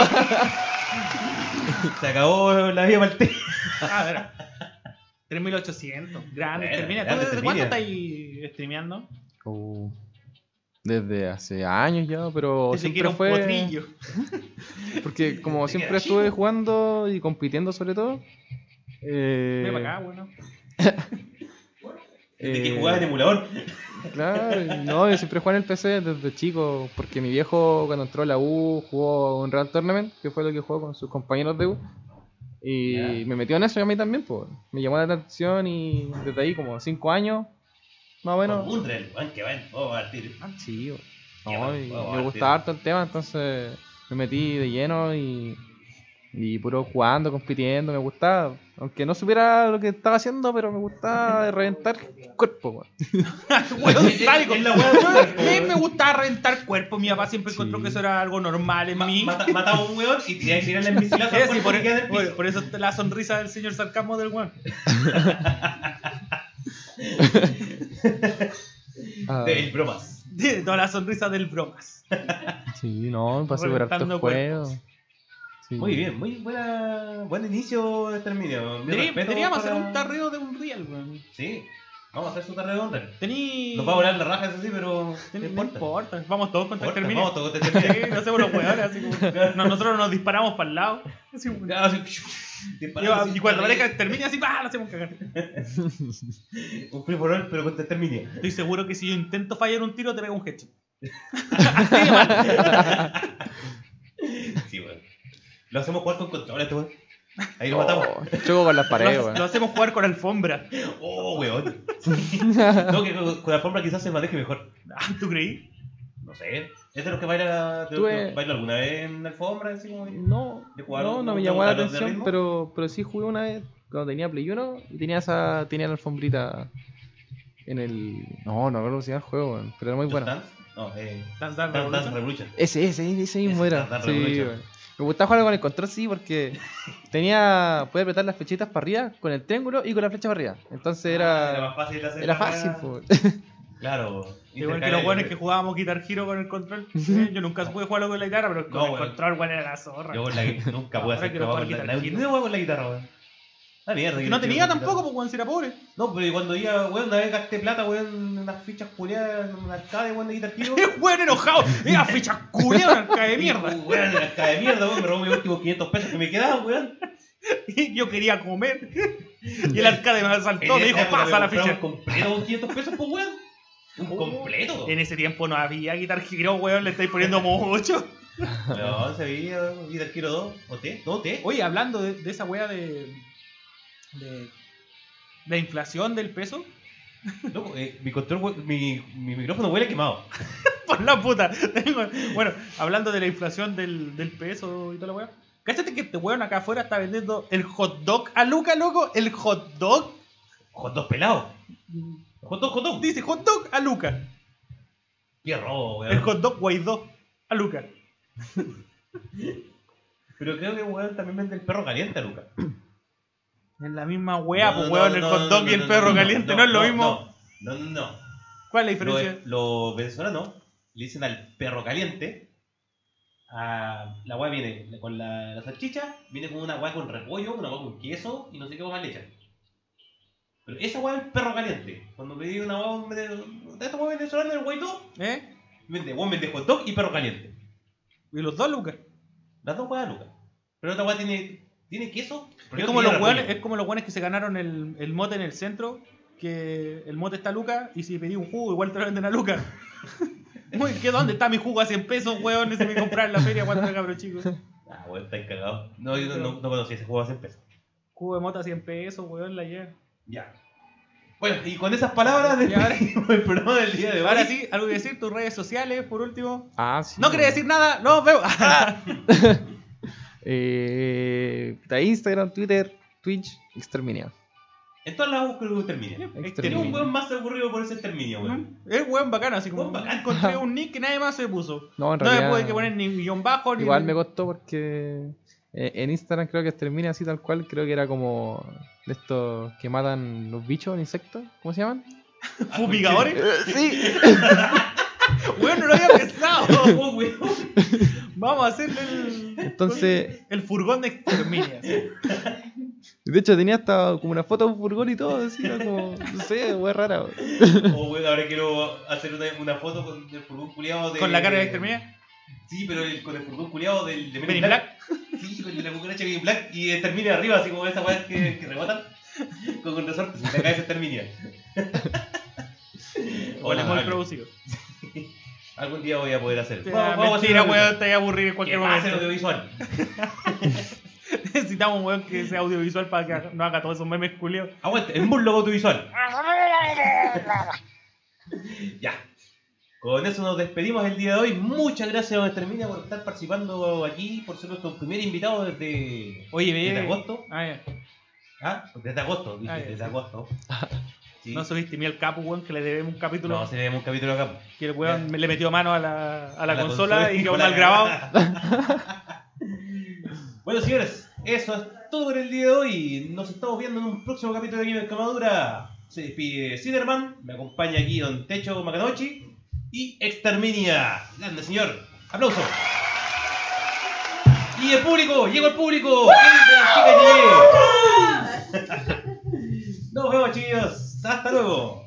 A: Se acabó la vida para el té.
B: A ver. tres mil ochocientos. Grande,
A: Bueno,
B: termina. ¿Tú
A: grande,
B: desde cuándo
A: termina.
B: estás ahí streameando?
C: Uh, desde hace años ya, pero
B: Desde que
C: siempre
B: era un
C: fue...
B: potrillo.
C: Porque como
A: Desde que
C: siempre
A: era
C: estuve
A: chico.
C: jugando y compitiendo sobre todo. Eh,
B: Ven para acá, bueno.
A: Desde que
C: eh,
A: jugaba en emulador.
C: Claro, y no, yo siempre jugué en el P C desde chico, porque mi viejo cuando entró a la U jugó un Real Tournament, que fue lo que jugó con sus compañeros de U. Y
A: Ya.
C: me metió en eso y a mí también, pues. Me llamó la atención y desde ahí como cinco años, más o menos.
A: Con Unreal, weón, que van. Vamos a partir.
C: Ah, sí, weón.
A: Qué
C: No,
A: bueno,
C: y
A: vamos a
C: me
A: ver,
C: gustaba
A: tío.
C: harto el tema, entonces me metí de lleno y, y puro jugando, compitiendo, me gustaba. Aunque no supiera lo que estaba haciendo, pero me gustaba reventar el cuerpo, weón.
B: Weón,
A: Es- es-
B: sádico.
A: es la weá,
B: Yo-
A: weón.
B: a mí me gustaba reventar cuerpos. Mi papá siempre
C: Sí.
B: encontró que eso era algo normal en
A: Ma-
B: mí.
A: mata- Mataba a un weón y tiraba tirarle en bicicleta.
B: Sí, sí, por,
A: queda en el
B: por-
A: piso.
B: por eso la sonrisa del señor sarcasmo del weón.
C: Ah,
A: Del bromas.
B: De toda la sonrisa del bromas.
C: sí, no, me pasé por
B: Reventando
C: hartos juegos. Sí.
A: Muy bien, muy buena, buen inicio de exterminio. Mi
B: Tení-
A: respeto
B: Teníamos que
A: para-
B: hacer un tarreo de un real, weón.
A: Sí, vamos a hacer su tarde de Unreal.
B: Tení.
A: Nos va a volar la raja, eso sí, pero.
B: Tení-
A: No
B: No
A: importa.
B: importa. Vamos todos contra el
A: Importa,
B: terminio.
A: Vamos, todos te terminan.
B: Sí, no hacemos los weones, así como. no, nosotros nos disparamos para el lado. Así, weón.
A: Ya, así,
B: Y,
A: disparando así,
B: y cuando
A: para
B: aparezca
A: ahí.
B: el terminio, así, ¡pah! Lo hacemos cagar.
A: Un free for all, pero con exterminio.
B: Estoy seguro que si yo intento fallar un tiro, te pega un headshot. Así de mal.
A: Sí, weón. Lo hacemos jugar con control, este weón. Ahí lo matamos.
C: Oh, choco con las paredes,
B: Lo,
C: weón.
B: lo hacemos jugar con alfombra.
A: Oh, weón. No, que con, con la forma quizás se maneje mejor.
B: Ah, ¿tú creí?
A: No sé. ¿Es de los que baila, de los
C: Tuve-
A: que baila alguna vez en la alfombra? Así como...
C: No,
A: ¿De jugar
C: no,
A: un-
C: no me
A: un
C: llamó la
A: jugador de
C: atención,
A: ritmo?
C: pero, pero sí jugué una vez cuando tenía Play uno y tenía esa tenía la alfombrita en el... No, no me acuerdo cómo se llama el juego, weón, pero era muy
A: Just
C: bueno.
A: Dance? No, eh...
B: Dance Dance
A: Dance Dance
B: Revolution.
A: Revolution.
C: Ese, ese, ese mismo
A: Ese,
C: era.
A: Dance
C: Sí,
A: Revolution.
C: weón. Me gustaba jugar con el control, sí, porque tenía... Podía apretar las flechitas para arriba con el triángulo y con la flecha para arriba. Entonces
A: Ah,
C: era...
A: era más fácil de hacer.
C: Era
A: la
C: fácil,
A: weá.
C: po.
A: Claro.
B: Igual que los buenos que jugábamos Guitar Hero con el control. Eh, Yo nunca pude jugarlo con la guitarra, pero con
A: No,
B: el
A: weón.
B: control, weón, era la zorra.
A: Yo con la guitarra nunca pude
B: Ahora
A: hacer
B: quiero
A: trabajo
B: jugar
A: con la
B: Guitar
A: guitarra.
B: Hero.
A: No juego con la guitarra, weón. La mierda. que
B: No
A: le
B: tenía
A: tiro con
B: tampoco,
A: guitarra.
B: pues, weón, si era pobre.
A: No, pero cuando iba, weón, una vez gasté plata, weón, en unas fichas culiadas, en un arcade, weón, de Guitar Hero.
B: Weón enojado. Era ficha culea, una arca de mierda.
A: Y, weón, en arcade de mierda, weón, me robó mis últimos quinientos pesos que me quedaban, weón.
B: Y yo quería comer. Y el arcade me asaltó,
A: En
B: me dijo,
A: esa época
B: pasa la
A: me compraba
B: ficha.
A: un completo con quinientos pesos, pues, weón. Un completo.
B: En ese tiempo no había Guitar Hero, weón, le estáis poniendo mucho.
A: No, se veía Guitar Hero dos. ¿O T? ¿No, T?
B: Oye, hablando de, de esa wea de, de. de inflación del peso.
A: Loco, eh, mi control, hue- mi, mi micrófono huele quemado.
B: Por la puta. Tengo- Bueno, hablando de la inflación del, del peso y toda la wea. Cáchate que este weón acá afuera está vendiendo el hot dog a Luca, loco. El hot dog.
A: Hot dos pelados. Hot dog, hot dog.
B: Dice hot dog a Lucas.
A: Qué robo, weón.
B: El hot dog Guaidó a Lucas.
A: Pero creo que weón también vende el perro caliente, Lucas.
B: Es la misma weá,
A: No,
B: pues
A: no,
B: weón,
A: no,
B: el
A: no,
B: hot
A: no,
B: dog
A: no,
B: y el
A: no,
B: perro
A: no,
B: caliente, no, es lo mismo.
A: No, no, no. no.
B: ¿Cuál es la diferencia?
A: Los, los venezolanos le dicen al perro caliente. A, la weá viene con la, la salchicha, viene con una weá con repollo, una weá con queso y no sé qué más le echan. Pero esa weá es el perro caliente. Cuando pedí una weá de esta weá venezolana del Guaidó,
B: ¿Eh?
A: vende, weón vende hot dog y perro caliente.
B: Y los dos Lucas.
A: Las dos weas Lucas. Pero esta weá tiene, tiene queso. pero
B: Es
A: no
B: como,
A: tiene
B: los
A: repollo.
B: weones, es como los weones que se ganaron el, el mote en el centro, que el mote está a Lucas y si pedí un jugo igual te lo venden a Lucas. Muy, ¿qué, ¿Dónde está mi jugo a cien pesos, weón? Ese me compraba en la feria cuando era cabro chico.
A: Ah, weón, estáis cagados. No, yo no, no, no conocí ese juego a cien pesos.
B: Jugo de mota a cien pesos, weón, la lleva.
A: Ya. Bueno, y con esas palabras
B: Y ahora-
A: despedimos el programa del día de hoy.
B: Ahora sí, algo que decir, tus redes sociales, por último.
C: Ah, sí.
B: No quería decir nada, no veo.
C: Eh, está Instagram, Twitter, Twitch, Exterminio.
A: En todas las creo que termine. Tiene un
C: Exterminio.
A: weón más aburrido por ese exterminio, weón.
B: Es weón bacano, así como
A: Weón bacán.
B: encontré un nick que nadie más se puso.
C: No, en
B: No me
C: realidad.
B: puede que poner ni guión bajo ni.
C: Igual me costó porque eh, en Instagram creo que Exterminio así tal cual. Creo que era como de estos que matan los bichos, insectos. ¿Cómo se llaman?
B: ¿Fumigadores?
C: Sí.
B: Weón, no lo había pensado.
A: Oh, weón.
B: Vamos a hacerle el.
C: Entonces-
B: El furgón de exterminia.
C: De hecho tenía hasta como una foto de un furgón y todo. Así, era como, no sé, wea rara. wea.
A: Oh, weón, ahora quiero hacer una, una foto con el furgón culiado de.
B: Con la cara de exterminia.
A: Sí, pero el, con el furgón culiado del de
B: Men in Black.
A: Sí, con la cucaracha Men in Black y exterminia arriba, así como esas weas que, que rebotan. Con, con resorte, si te cae exterminia.
B: O el
A: Hola,
B: producido.
A: algún día voy a poder hacer.
B: Mentira,
A: Vamos, vamos a hacer una
B: weón,
A: cosa.
B: te voy a aburrir en
A: Que
B: cualquier
A: pase el
B: momento.
A: audiovisual.
B: Necesitamos un weón que sea audiovisual para que no haga todos esos memes culiados.
A: Aguante, es un logo audiovisual. Ya. Con eso nos despedimos el día de hoy. Muchas gracias a Exterminia por estar participando aquí, por ser nuestro primer invitado desde,
B: Oye, ve.
A: desde agosto.
B: Ah, ya.
A: ¿Ah? Desde agosto, dije,
B: Ah, ya,
A: desde
B: sí.
A: agosto. Sí.
B: No subestimé al capo, weón, que le debemos un capítulo.
A: No, se le demos un capítulo acá.
B: Que el weón
A: Ya.
B: le metió mano a la, a la,
A: A la
B: consola,
A: consola
B: y quedó
A: con la
B: mal grabado.
A: cagada. Bueno, señores, eso es todo por el día de hoy. Nos estamos viendo en un próximo capítulo de Gamer Camadura. Se despide Ciderman, me acompaña aquí Don Techo Macanochi y Exterminia. Grande, señor. Aplauso. Y el público, llegó el público. ¿Qué dicen? Chicas, llegué. Nos vemos, chicos. Hasta luego.